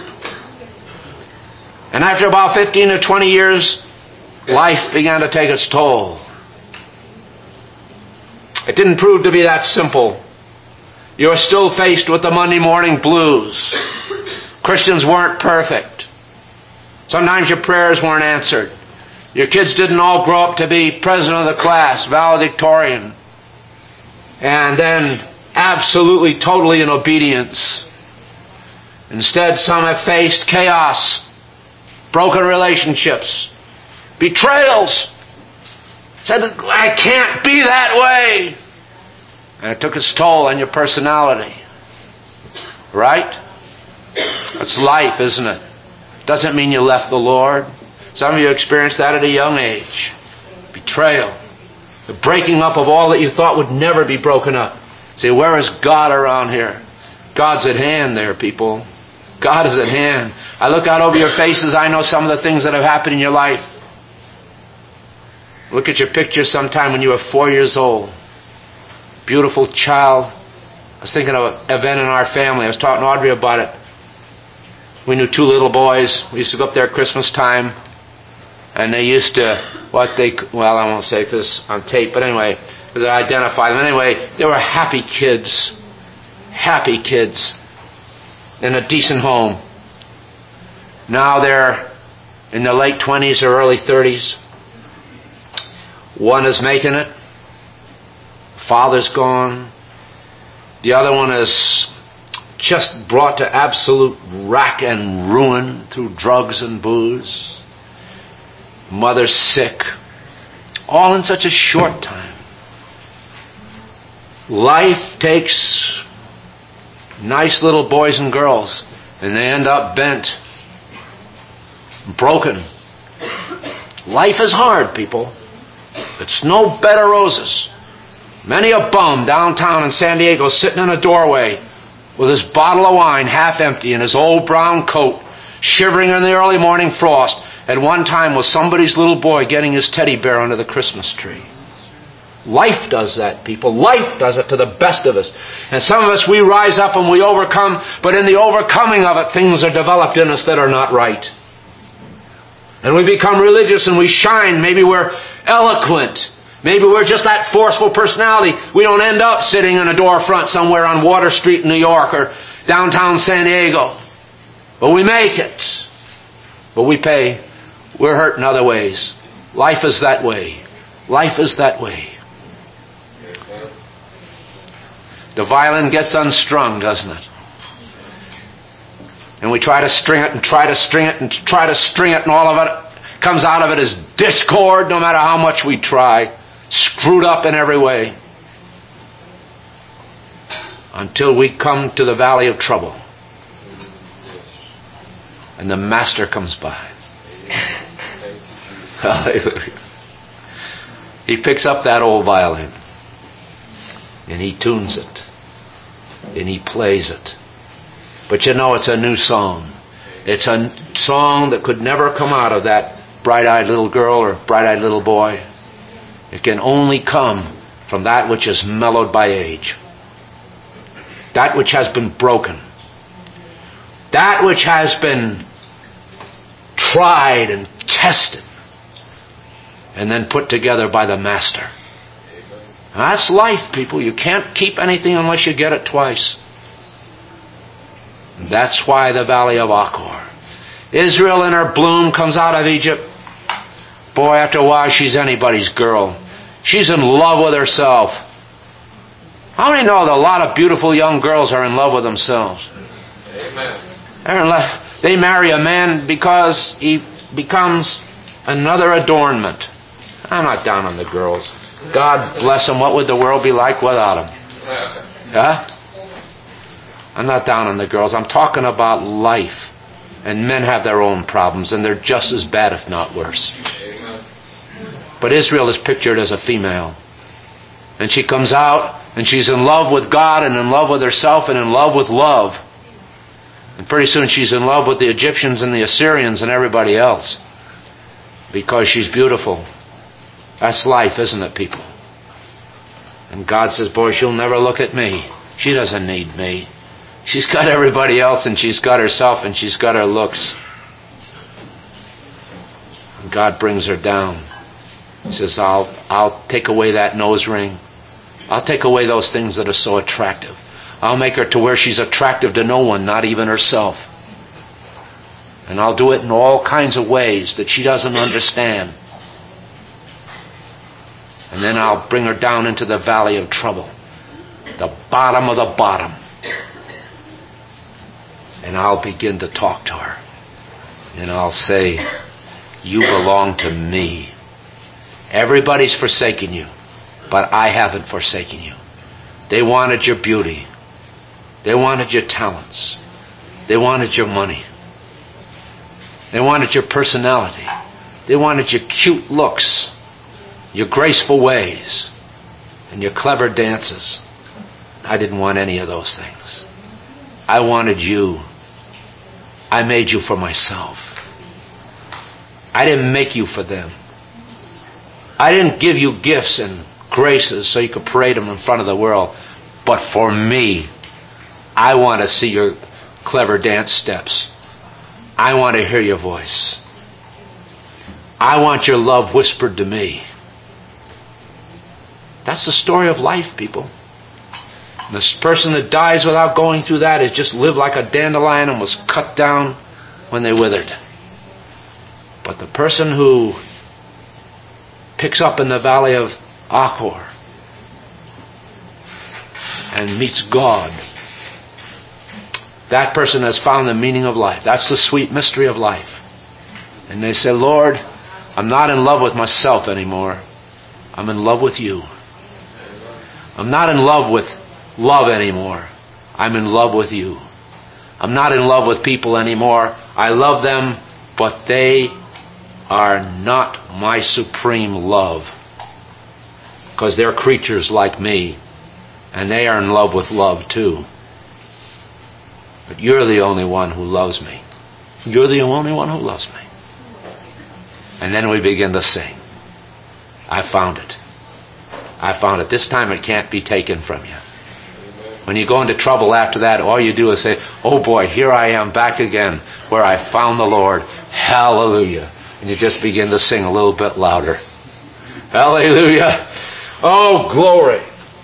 And after about fifteen or twenty years, life began to take its toll. It didn't prove to be that simple. You were still faced with the Monday morning blues. Christians weren't perfect. Sometimes your prayers weren't answered. Your kids didn't all grow up to be president of the class, valedictorian, and then absolutely, totally in obedience. Instead, some have faced chaos, broken relationships, betrayals. Said, I can't be that way. And it took its toll on your personality. Right? That's life, isn't it? Doesn't mean you left the Lord. Some of you experienced that at a young age. Betrayal. The breaking up of all that you thought would never be broken up. Say, where is God around here? God's at hand there, people. God is at hand. I look out over your faces. I know some of the things that have happened in your life. Look at your picture sometime when you were four years old. Beautiful child. I was thinking of an event in our family. I was talking to Audrey about it. We knew two little boys. We used to go up there at Christmas time. And they used to, what they, well, I won't say because on tape, but anyway, because I identify them. Anyway, they were happy kids. Happy kids. In a decent home. Now they're in their late twenties or early thirties. One is making it. Father's gone. The other one is just brought to absolute rack and ruin through drugs and booze. Mother's sick. All in such a short time. Life takes nice little boys and girls, and they end up bent, broken. Life is hard, people. It's no bed of roses. Many a bum downtown in San Diego sitting in a doorway with his bottle of wine half empty and his old brown coat, shivering in the early morning frost, at one time was somebody's little boy getting his teddy bear under the Christmas tree. Life does that, people. Life does it to the best of us. And some of us, we rise up and we overcome, but in the overcoming of it, things are developed in us that are not right. And we become religious and we shine. Maybe we're eloquent. Maybe we're just that forceful personality. We don't end up sitting in a door front somewhere on Water Street in New York or downtown San Diego. But we make it. But we pay. We're hurt in other ways. Life is that way. Life is that way. The violin gets unstrung, doesn't it? And we try to string it and try to string it and try to string it, and all of it comes out of it as discord no matter how much we try. Screwed up in every way. until we come to the valley of trouble. And the Master comes by. Hallelujah. He picks up that old violin and he tunes it and he plays it. But you know, it's a new song. It's a song that could never come out of that bright-eyed little girl or bright-eyed little boy. It can only come from that which is mellowed by age. That which has been broken. That which has been tried and tested and then put together by the Master. And that's life, people. You can't keep anything unless you get it twice. And that's why the valley of Achor. Israel in her bloom comes out of Egypt. Boy, after a while she's anybody's girl. She's in love with herself. How many know that a lot of beautiful young girls are in love with themselves? Amen. They're in love. They marry a man because he becomes another adornment. I'm not down on the girls. God bless them. What would the world be like without them? Huh? I'm not down on the girls. I'm talking about life. And men have their own problems, and they're just as bad, if not worse. But Israel is pictured as a female. And she comes out, and she's in love with God, and in love with herself, and in love with love. And pretty soon she's in love with the Egyptians and the Assyrians and everybody else. Because she's beautiful. That's life, isn't it, people? And God says, boy, she'll never look at me. She doesn't need me. She's got everybody else, and she's got herself, and she's got her looks. And God brings her down. He says, I'll, I'll take away that nose ring. I'll take away those things that are so attractive. I'll make her to where she's attractive to no one, not even herself. And I'll do it in all kinds of ways that she doesn't understand. And then I'll bring her down into the valley of trouble. The bottom of the bottom. And I'll begin to talk to her. And I'll say, you belong to me. Everybody's forsaken you, but I haven't forsaken you. They wanted your beauty. They wanted your talents. They wanted your money. They wanted your personality. They wanted your cute looks, your graceful ways, and your clever dances. I didn't want any of those things. I wanted you. I made you for myself. I didn't make you for them. I didn't give you gifts and graces so you could parade them in front of the world. But for me, I want to see your clever dance steps. I want to hear your voice. I want your love whispered to me. That's the story of life, people. And this person that dies without going through that is just lived like a dandelion and was cut down when they withered. But the person who picks up in the valley of Achor and meets God, that person has found the meaning of life. That's the sweet mystery of life. And they say, Lord, I'm not in love with myself anymore. I'm in love with you. I'm not in love with love anymore. I'm in love with you. I'm not in love with people anymore. I love them, but they are not my supreme love. Because they're creatures like me, and they are in love with love too. But you're the only one who loves me. You're the only one who loves me. And then we begin to sing. I found it. I found it. This time it can't be taken from you. When you go into trouble after that, all you do is say, oh boy, here I am back again where I found the Lord. Hallelujah. And you just begin to sing a little bit louder. Hallelujah. Oh, glory.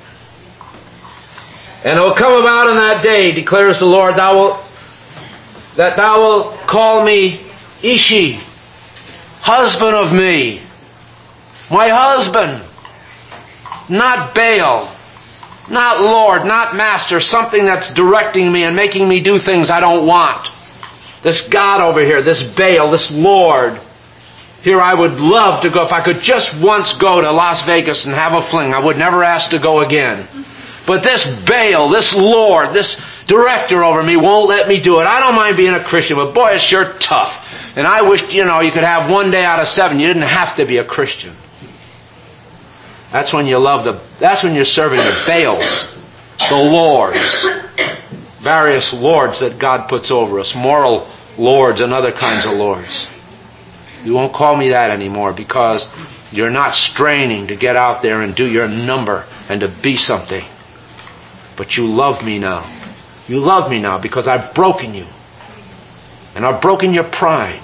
And it will come about in that day, declares the Lord, thou wilt, that thou wilt call me Ishi, husband of me. My husband. Not Baal. Not Lord, not Master, something that's directing me and making me do things I don't want. This God over here, this Baal, this Lord. Here I would love to go. If I could just once go to Las Vegas and have a fling, I would never ask to go again. But this Baal, this Lord, this director over me won't let me do it. I don't mind being a Christian, but boy, it's sure tough. And I wish, you know, you could have one day out of seven. You didn't have to be a Christian. That's when you love the, that's when you're serving the Baals, the lords, various lords that God puts over us, moral lords and other kinds of lords. You won't call me that anymore because you're not straining to get out there and do your number and to be something. But you love me now. You love me now because I've broken you. And I've broken your pride.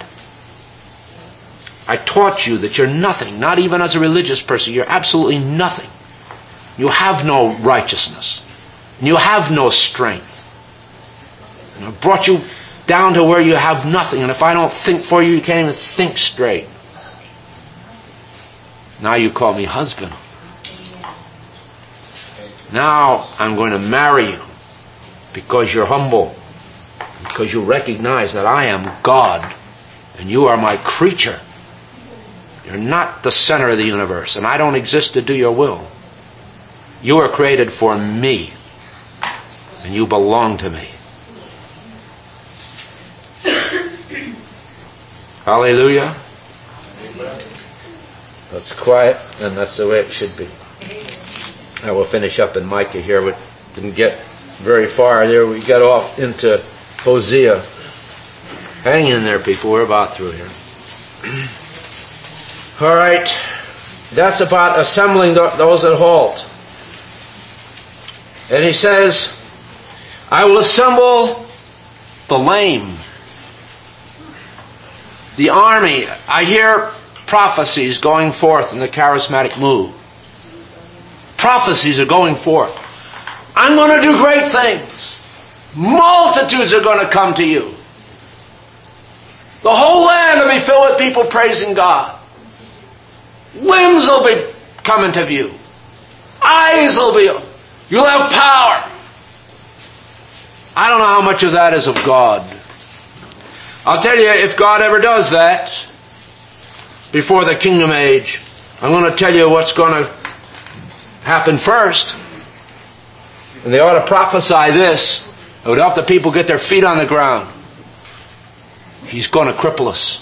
I taught you that you're nothing, not even as a religious person. You're absolutely nothing. You have no righteousness. You have no strength. And I've brought you down to where you have nothing. And if I don't think for you, you can't even think straight. Now you call me husband. Now I'm going to marry you because you're humble. Because you recognize that I am God and you are my creature. You're not the center of the universe and I don't exist to do your will. You are created for me and you belong to me. Hallelujah. That's quiet and that's the way it should be. I will finish up in Micah here. We didn't get very far there. We got off into Hosea. Hang in there, people. We're about through here. All right. That's about assembling those that halt. And he says, I will assemble the lame. The army. I hear prophecies going forth in the charismatic move. Prophecies are going forth. I'm going to do great things. Multitudes are going to come to you. The whole land will be filled with people praising God. Limbs will be coming to view. Eyes will be... You'll have power. I don't know how much of that is of God. I'll tell you, if God ever does that before the kingdom age, I'm going to tell you what's going to happen first. And they ought to prophesy this. It would help the people get their feet on the ground. He's going to cripple us.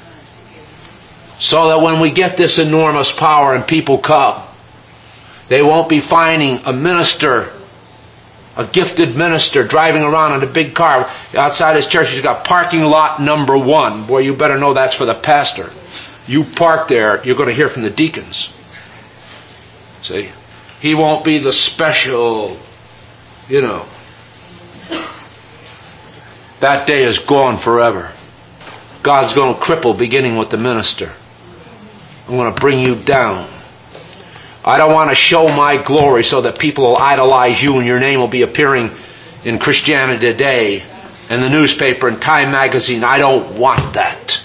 So that when we get this enormous power and people come, they won't be finding a minister, a gifted minister, driving around in a big car. Outside his church, he's got parking lot number one. Boy, you better know that's for the pastor. You park there, you're going to hear from the deacons. See? He won't be the special, you know. That day is gone forever. God's going to cripple beginning with the minister. I'm going to bring you down. I don't want to show my glory so that people will idolize you and your name will be appearing in Christianity Today and the newspaper and Time magazine. I don't want that.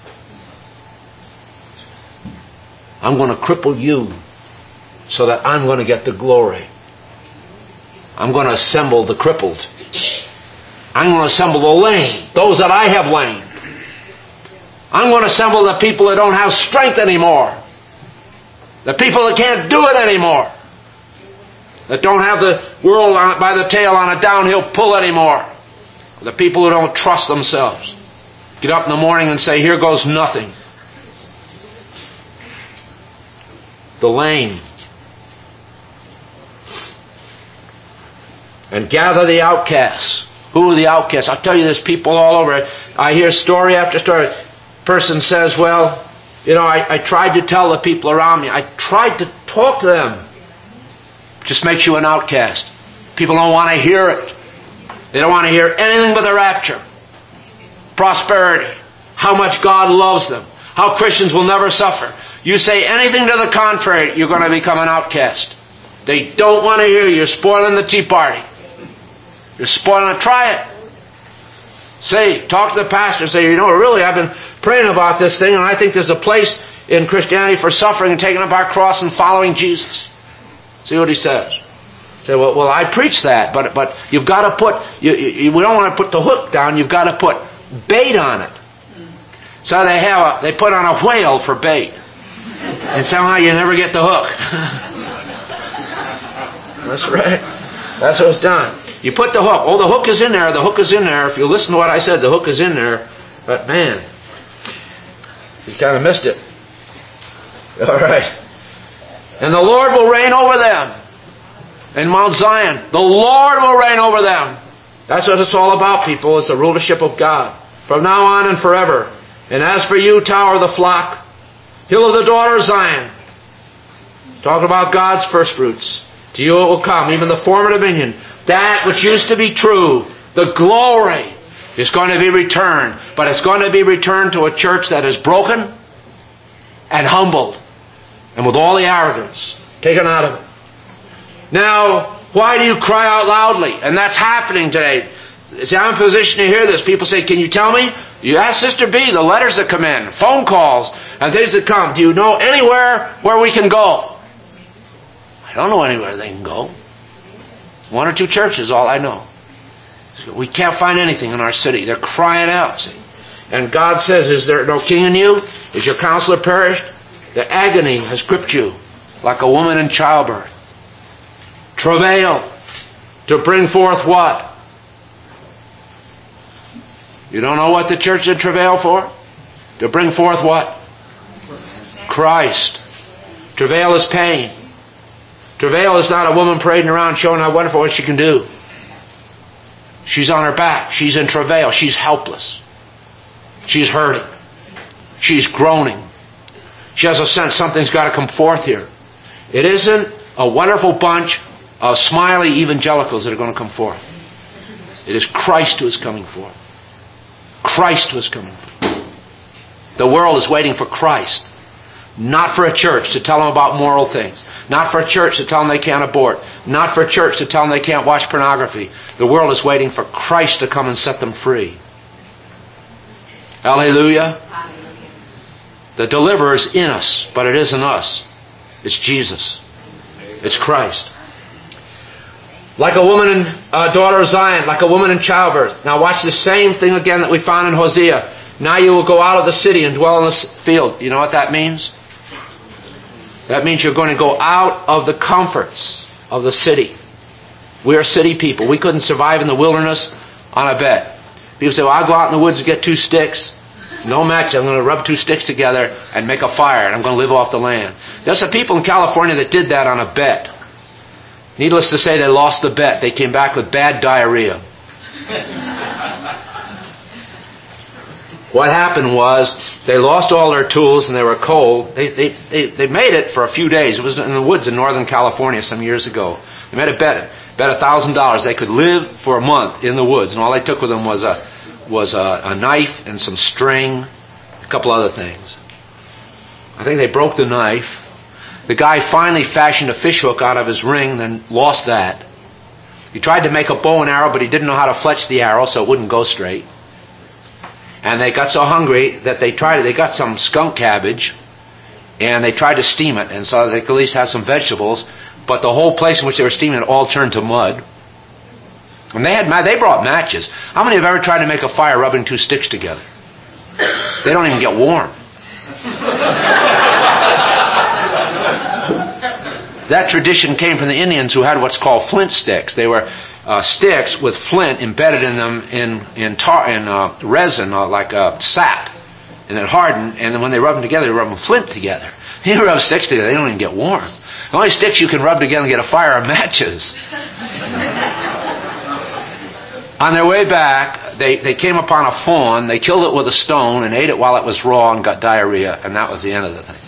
I'm going to cripple you so that I'm going to get the glory. I'm going to assemble the crippled. I'm going to assemble the lame, those that I have lamed. I'm going to assemble the people that don't have strength anymore. The people that can't do it anymore. That don't have the world by the tail on a downhill pull anymore. The people who don't trust themselves. Get up in the morning and say, here goes nothing. The lame. And gather the outcasts. Who are the outcasts? I'll tell you, there's people all over. I hear story after story. Person says, well, you know, I, I tried to tell the people around me. I tried to talk to them. It just makes you an outcast. People don't want to hear it. They don't want to hear anything but the rapture. Prosperity. How much God loves them. How Christians will never suffer. You say anything to the contrary, you're going to become an outcast. They don't want to hear you. You're spoiling the tea party. You're spoiling it. Try it. Say, talk to the pastor. Say, you know, really, I've been praying about this thing, and I think there's a place in Christianity for suffering and taking up our cross and following Jesus. See what he says. Say, well, well, I preach that, but but you've got to put. You, you, we don't want to put the hook down. You've got to put bait on it. So they have a, they put on a whale for bait, and somehow you never get the hook. That's right. That's what it's done. You put the hook. Oh, the hook is in there. The hook is in there. If you listen to what I said, the hook is in there. But man, you kind of missed it. All right. And the Lord will reign over them in Mount Zion. The Lord will reign over them. That's what it's all about, people. It's the rulership of God. From now on and forever. And as for you, tower of the flock, hill of the daughter of Zion. Talking about God's first fruits. To you it will come, even the former dominion. That which used to be true, the glory, is going to be returned. But it's going to be returned to a church that is broken and humbled. And with all the arrogance taken out of it. Now, why do you cry out loudly? And that's happening today. See, I'm in a position to hear this. People say, can you tell me? You ask Sister B, the letters that come in, phone calls, and things that come. Do you know anywhere where we can go? I don't know anywhere they can go. One or two churches, all I know. We can't find anything in our city. They're crying out. See? And God says, is there no king in you? Is your counselor perished? The agony has gripped you like a woman in childbirth. Travail to bring forth what? You don't know what the church did travail for? To bring forth what? Christ. Travail is pain. Travail is not a woman parading around showing how wonderful what she can do. She's on her back. She's in travail. She's helpless. She's hurting. She's groaning. She has a sense something's got to come forth here. It isn't a wonderful bunch of smiley evangelicals that are going to come forth. It is Christ who is coming forth. Christ who is coming forth. The world is waiting for Christ. Not for a church to tell them about moral things. Not for a church to tell them they can't abort. Not for a church to tell them they can't watch pornography. The world is waiting for Christ to come and set them free. Hallelujah. The deliverer is in us, but it isn't us. It's Jesus. It's Christ. Like a woman in uh, daughter of Zion, like a woman in childbirth. Now watch the same thing again that we found in Hosea. Now you will go out of the city and dwell in the field. You know what that means? That means you're going to go out of the comforts of the city. We are city people. We couldn't survive in the wilderness on a bed. People say, well, I'll go out in the woods and get two sticks. No match. I'm going to rub two sticks together and make a fire, and I'm going to live off the land. There's some people in California that did that on a bet. Needless to say, they lost the bet. They came back with bad diarrhea. What happened was they lost all their tools and they were cold. They, they, they, they made it for a few days. It was in the woods in Northern California some years ago. They made a bet, bet one thousand dollars. They could live for a month in the woods, and all they took with them was a was a, a knife and some string, a couple other things. I think they broke the knife. The guy finally fashioned a fishhook out of his ring, then lost that. He tried to make a bow and arrow, but he didn't know how to fletch the arrow, so it wouldn't go straight. And they got so hungry that they tried. They got some skunk cabbage, and they tried to steam it, and so they could at least have some vegetables. But the whole place in which they were steaming it all turned to mud. And they had they brought matches. How many have ever tried to make a fire rubbing two sticks together? They don't even get warm. That tradition came from the Indians, who had what's called flint sticks. They were uh, sticks with flint embedded in them in in, tar, in uh, resin, uh, like uh, sap, and it hardened. And then when they rub them together, they rub them flint together. You rub sticks together, they don't even get warm. The only sticks you can rub together and get a fire are matches. On their way back, they, they came upon a fawn. They killed it with a stone and ate it while it was raw and got diarrhea, and that was the end of the thing.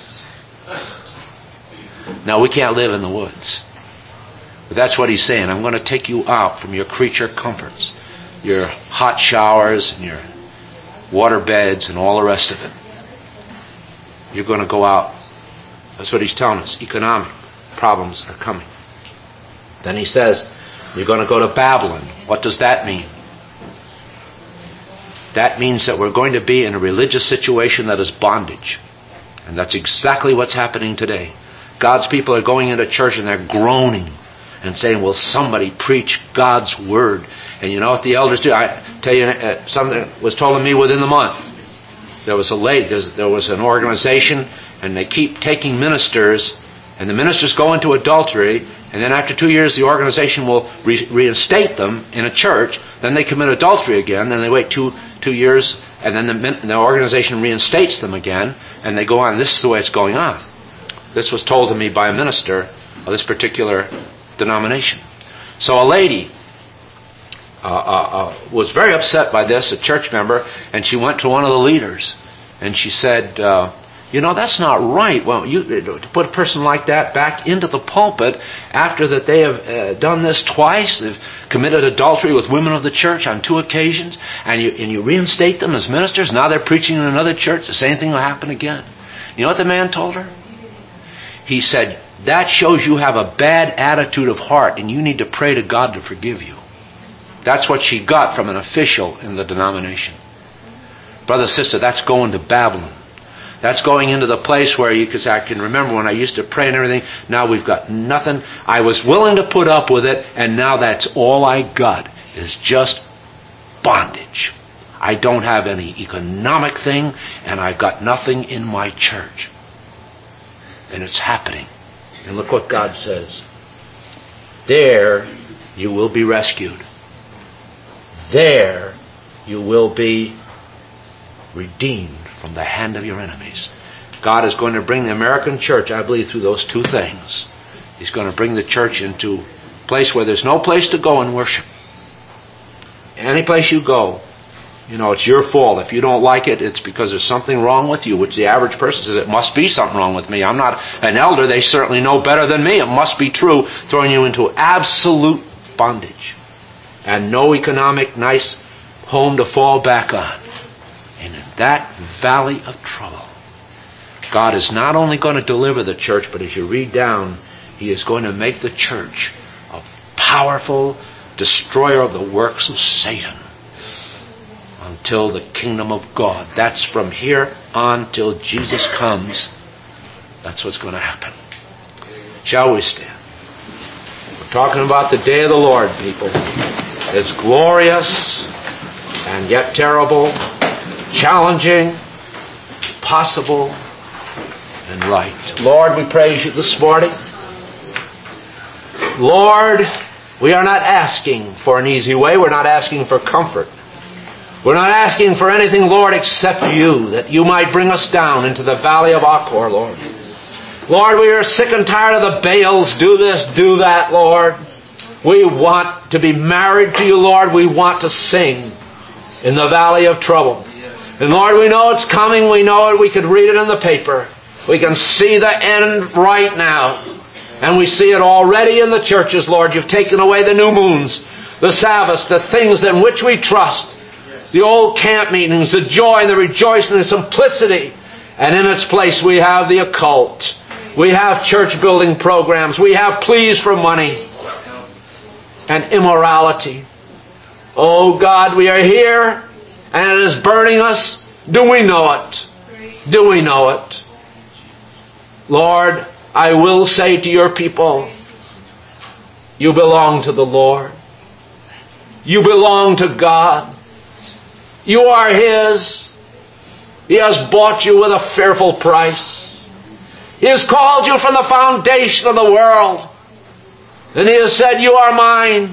Now, we can't live in the woods. But that's what he's saying. I'm going to take you out from your creature comforts, your hot showers and your water beds and all the rest of it. You're going to go out. That's what he's telling us. Economic problems are coming. Then he says, you're going to go to Babylon. What does that mean? That means that we're going to be in a religious situation that is bondage. And that's exactly what's happening today. God's people are going into church and they're groaning and saying, will somebody preach God's word? And you know what the elders do? I tell you, uh, something was told to me within the month. There was a lady, there was an organization, and they keep taking ministers and the ministers go into adultery, and then after two years the organization will re- reinstate them in a church. Then they commit adultery again, then they wait two two years, and then the, the organization reinstates them again, and they go on. This is the way it's going on. This was told to me by a minister of this particular denomination. So a lady uh, uh, uh, was very upset by this, a church member, and she went to one of the leaders, and she said, uh, you know, that's not right. Well, you to put a person like that back into the pulpit after that they have uh, done this twice, they've committed adultery with women of the church on two occasions, and you and you reinstate them as ministers. Now they're preaching in another church. The same thing will happen again. You know what the man told her? He said, that shows you have a bad attitude of heart, and you need to pray to God to forgive you. That's what she got from an official in the denomination. Brother, sister, that's going to Babylon. That's going into the place where you could say, I can remember when I used to pray and everything. Now we've got nothing. I was willing to put up with it, and now that's all I got is just bondage. I don't have any economic thing, and I've got nothing in my church. And it's happening. And look what God says. There you will be rescued. There you will be redeemed from the hand of your enemies. God is going to bring the American church, I believe, through those two things. He's going to bring the church into a place where there's no place to go and worship. Any place you go, you know, it's your fault. If you don't like it, it's because there's something wrong with you, which the average person says, it must be something wrong with me. I'm not an elder. They certainly know better than me. It must be true, throwing you into absolute bondage and no economic, nice home to fall back on. And in that valley of trouble, God is not only going to deliver the church, but as you read down, He is going to make the church a powerful destroyer of the works of Satan until the kingdom of God. That's from here on till Jesus comes. That's what's going to happen. Shall we stand? We're talking about the day of the Lord, people. It's glorious and yet terrible, challenging, possible, and right. Lord, we praise you this morning. Lord, we are not asking for an easy way. We're not asking for comfort. We're not asking for anything, Lord, except you, that you might bring us down into the valley of Achor, Lord. Lord, we are sick and tired of the Baals. Do this, do that, Lord. We want to be married to you, Lord. We want to sing in the valley of trouble. And Lord, we know it's coming. We know it. We could read it in the paper. We can see the end right now. And we see it already in the churches, Lord. You've taken away the new moons, the Sabbaths, the things in which we trust. The old camp meetings, the joy and the rejoicing and the simplicity. And in its place we have the occult. We have church building programs. We have pleas for money and immorality. Oh God, we are here and it is burning us. Do we know it? Do we know it? Lord, I will say to your people, you belong to the Lord. You belong to God. You are His. He has bought you with a fearful price. He has called you from the foundation of the world. And He has said, you are mine.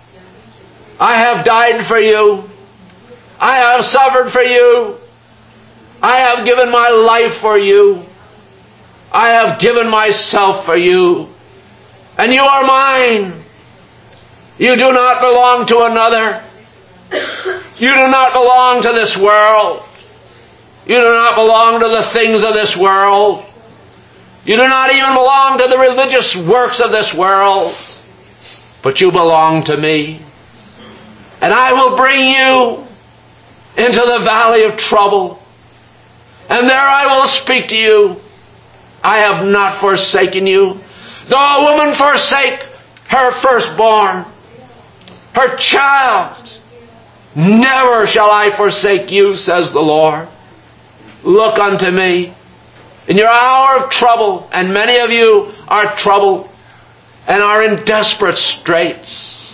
I have died for you. I have suffered for you. I have given my life for you. I have given myself for you. And you are mine. You do not belong to another. You do not belong to this world. You do not belong to the things of this world. You do not even belong to the religious works of this world. But you belong to me. And I will bring you into the valley of trouble. And there I will speak to you. I have not forsaken you. Though a woman forsake her firstborn, her child, never shall I forsake you, says the Lord. Look unto me. In your hour of trouble, and many of you are troubled and are in desperate straits.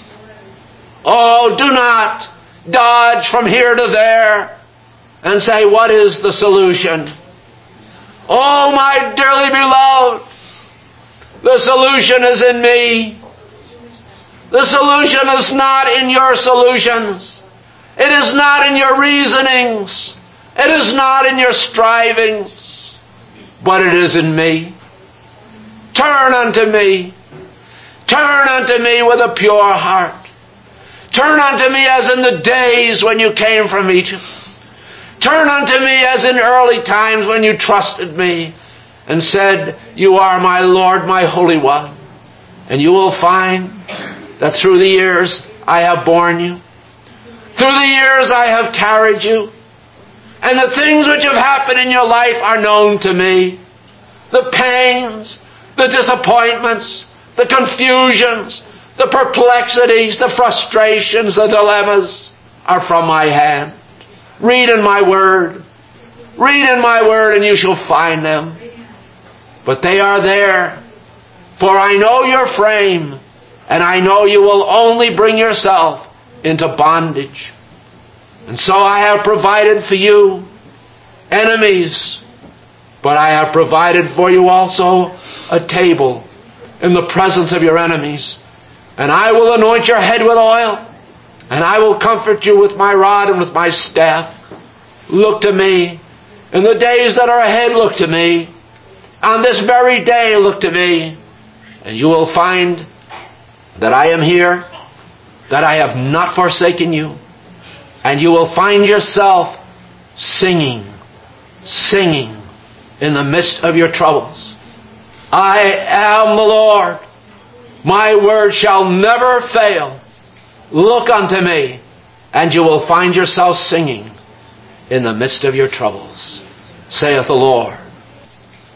Oh, do not dodge from here to there and say, what is the solution? Oh, my dearly beloved, The solution is in me. The solution is not in your solutions. It is not in your reasonings. It is not in your strivings. But it is in me. Turn unto me. Turn unto me with a pure heart. Turn unto me as in the days when you came from Egypt. Turn unto me as in early times when you trusted me and said, you are my Lord, my Holy One. And you will find that through the years I have borne you. Through the years I have carried you. And the things which have happened in your life are known to me. The pains, the disappointments, the confusions, the perplexities, the frustrations, the dilemmas are from my hand. Read in my word. Read in my word and you shall find them. But they are there. For I know your frame, and I know you will only bring yourself into bondage. And so I have provided for you enemies, but I have provided for you also a table in the presence of your enemies. And I will anoint your head with oil, and I will comfort you with my rod and with my staff. Look to me. In the days that are ahead, look to me. On this very day, look to me. And you will find that I am here, that I have not forsaken you. And you will find yourself singing, singing in the midst of your troubles. I am the Lord. My word shall never fail. Look unto me, and you will find yourself singing in the midst of your troubles, saith the Lord.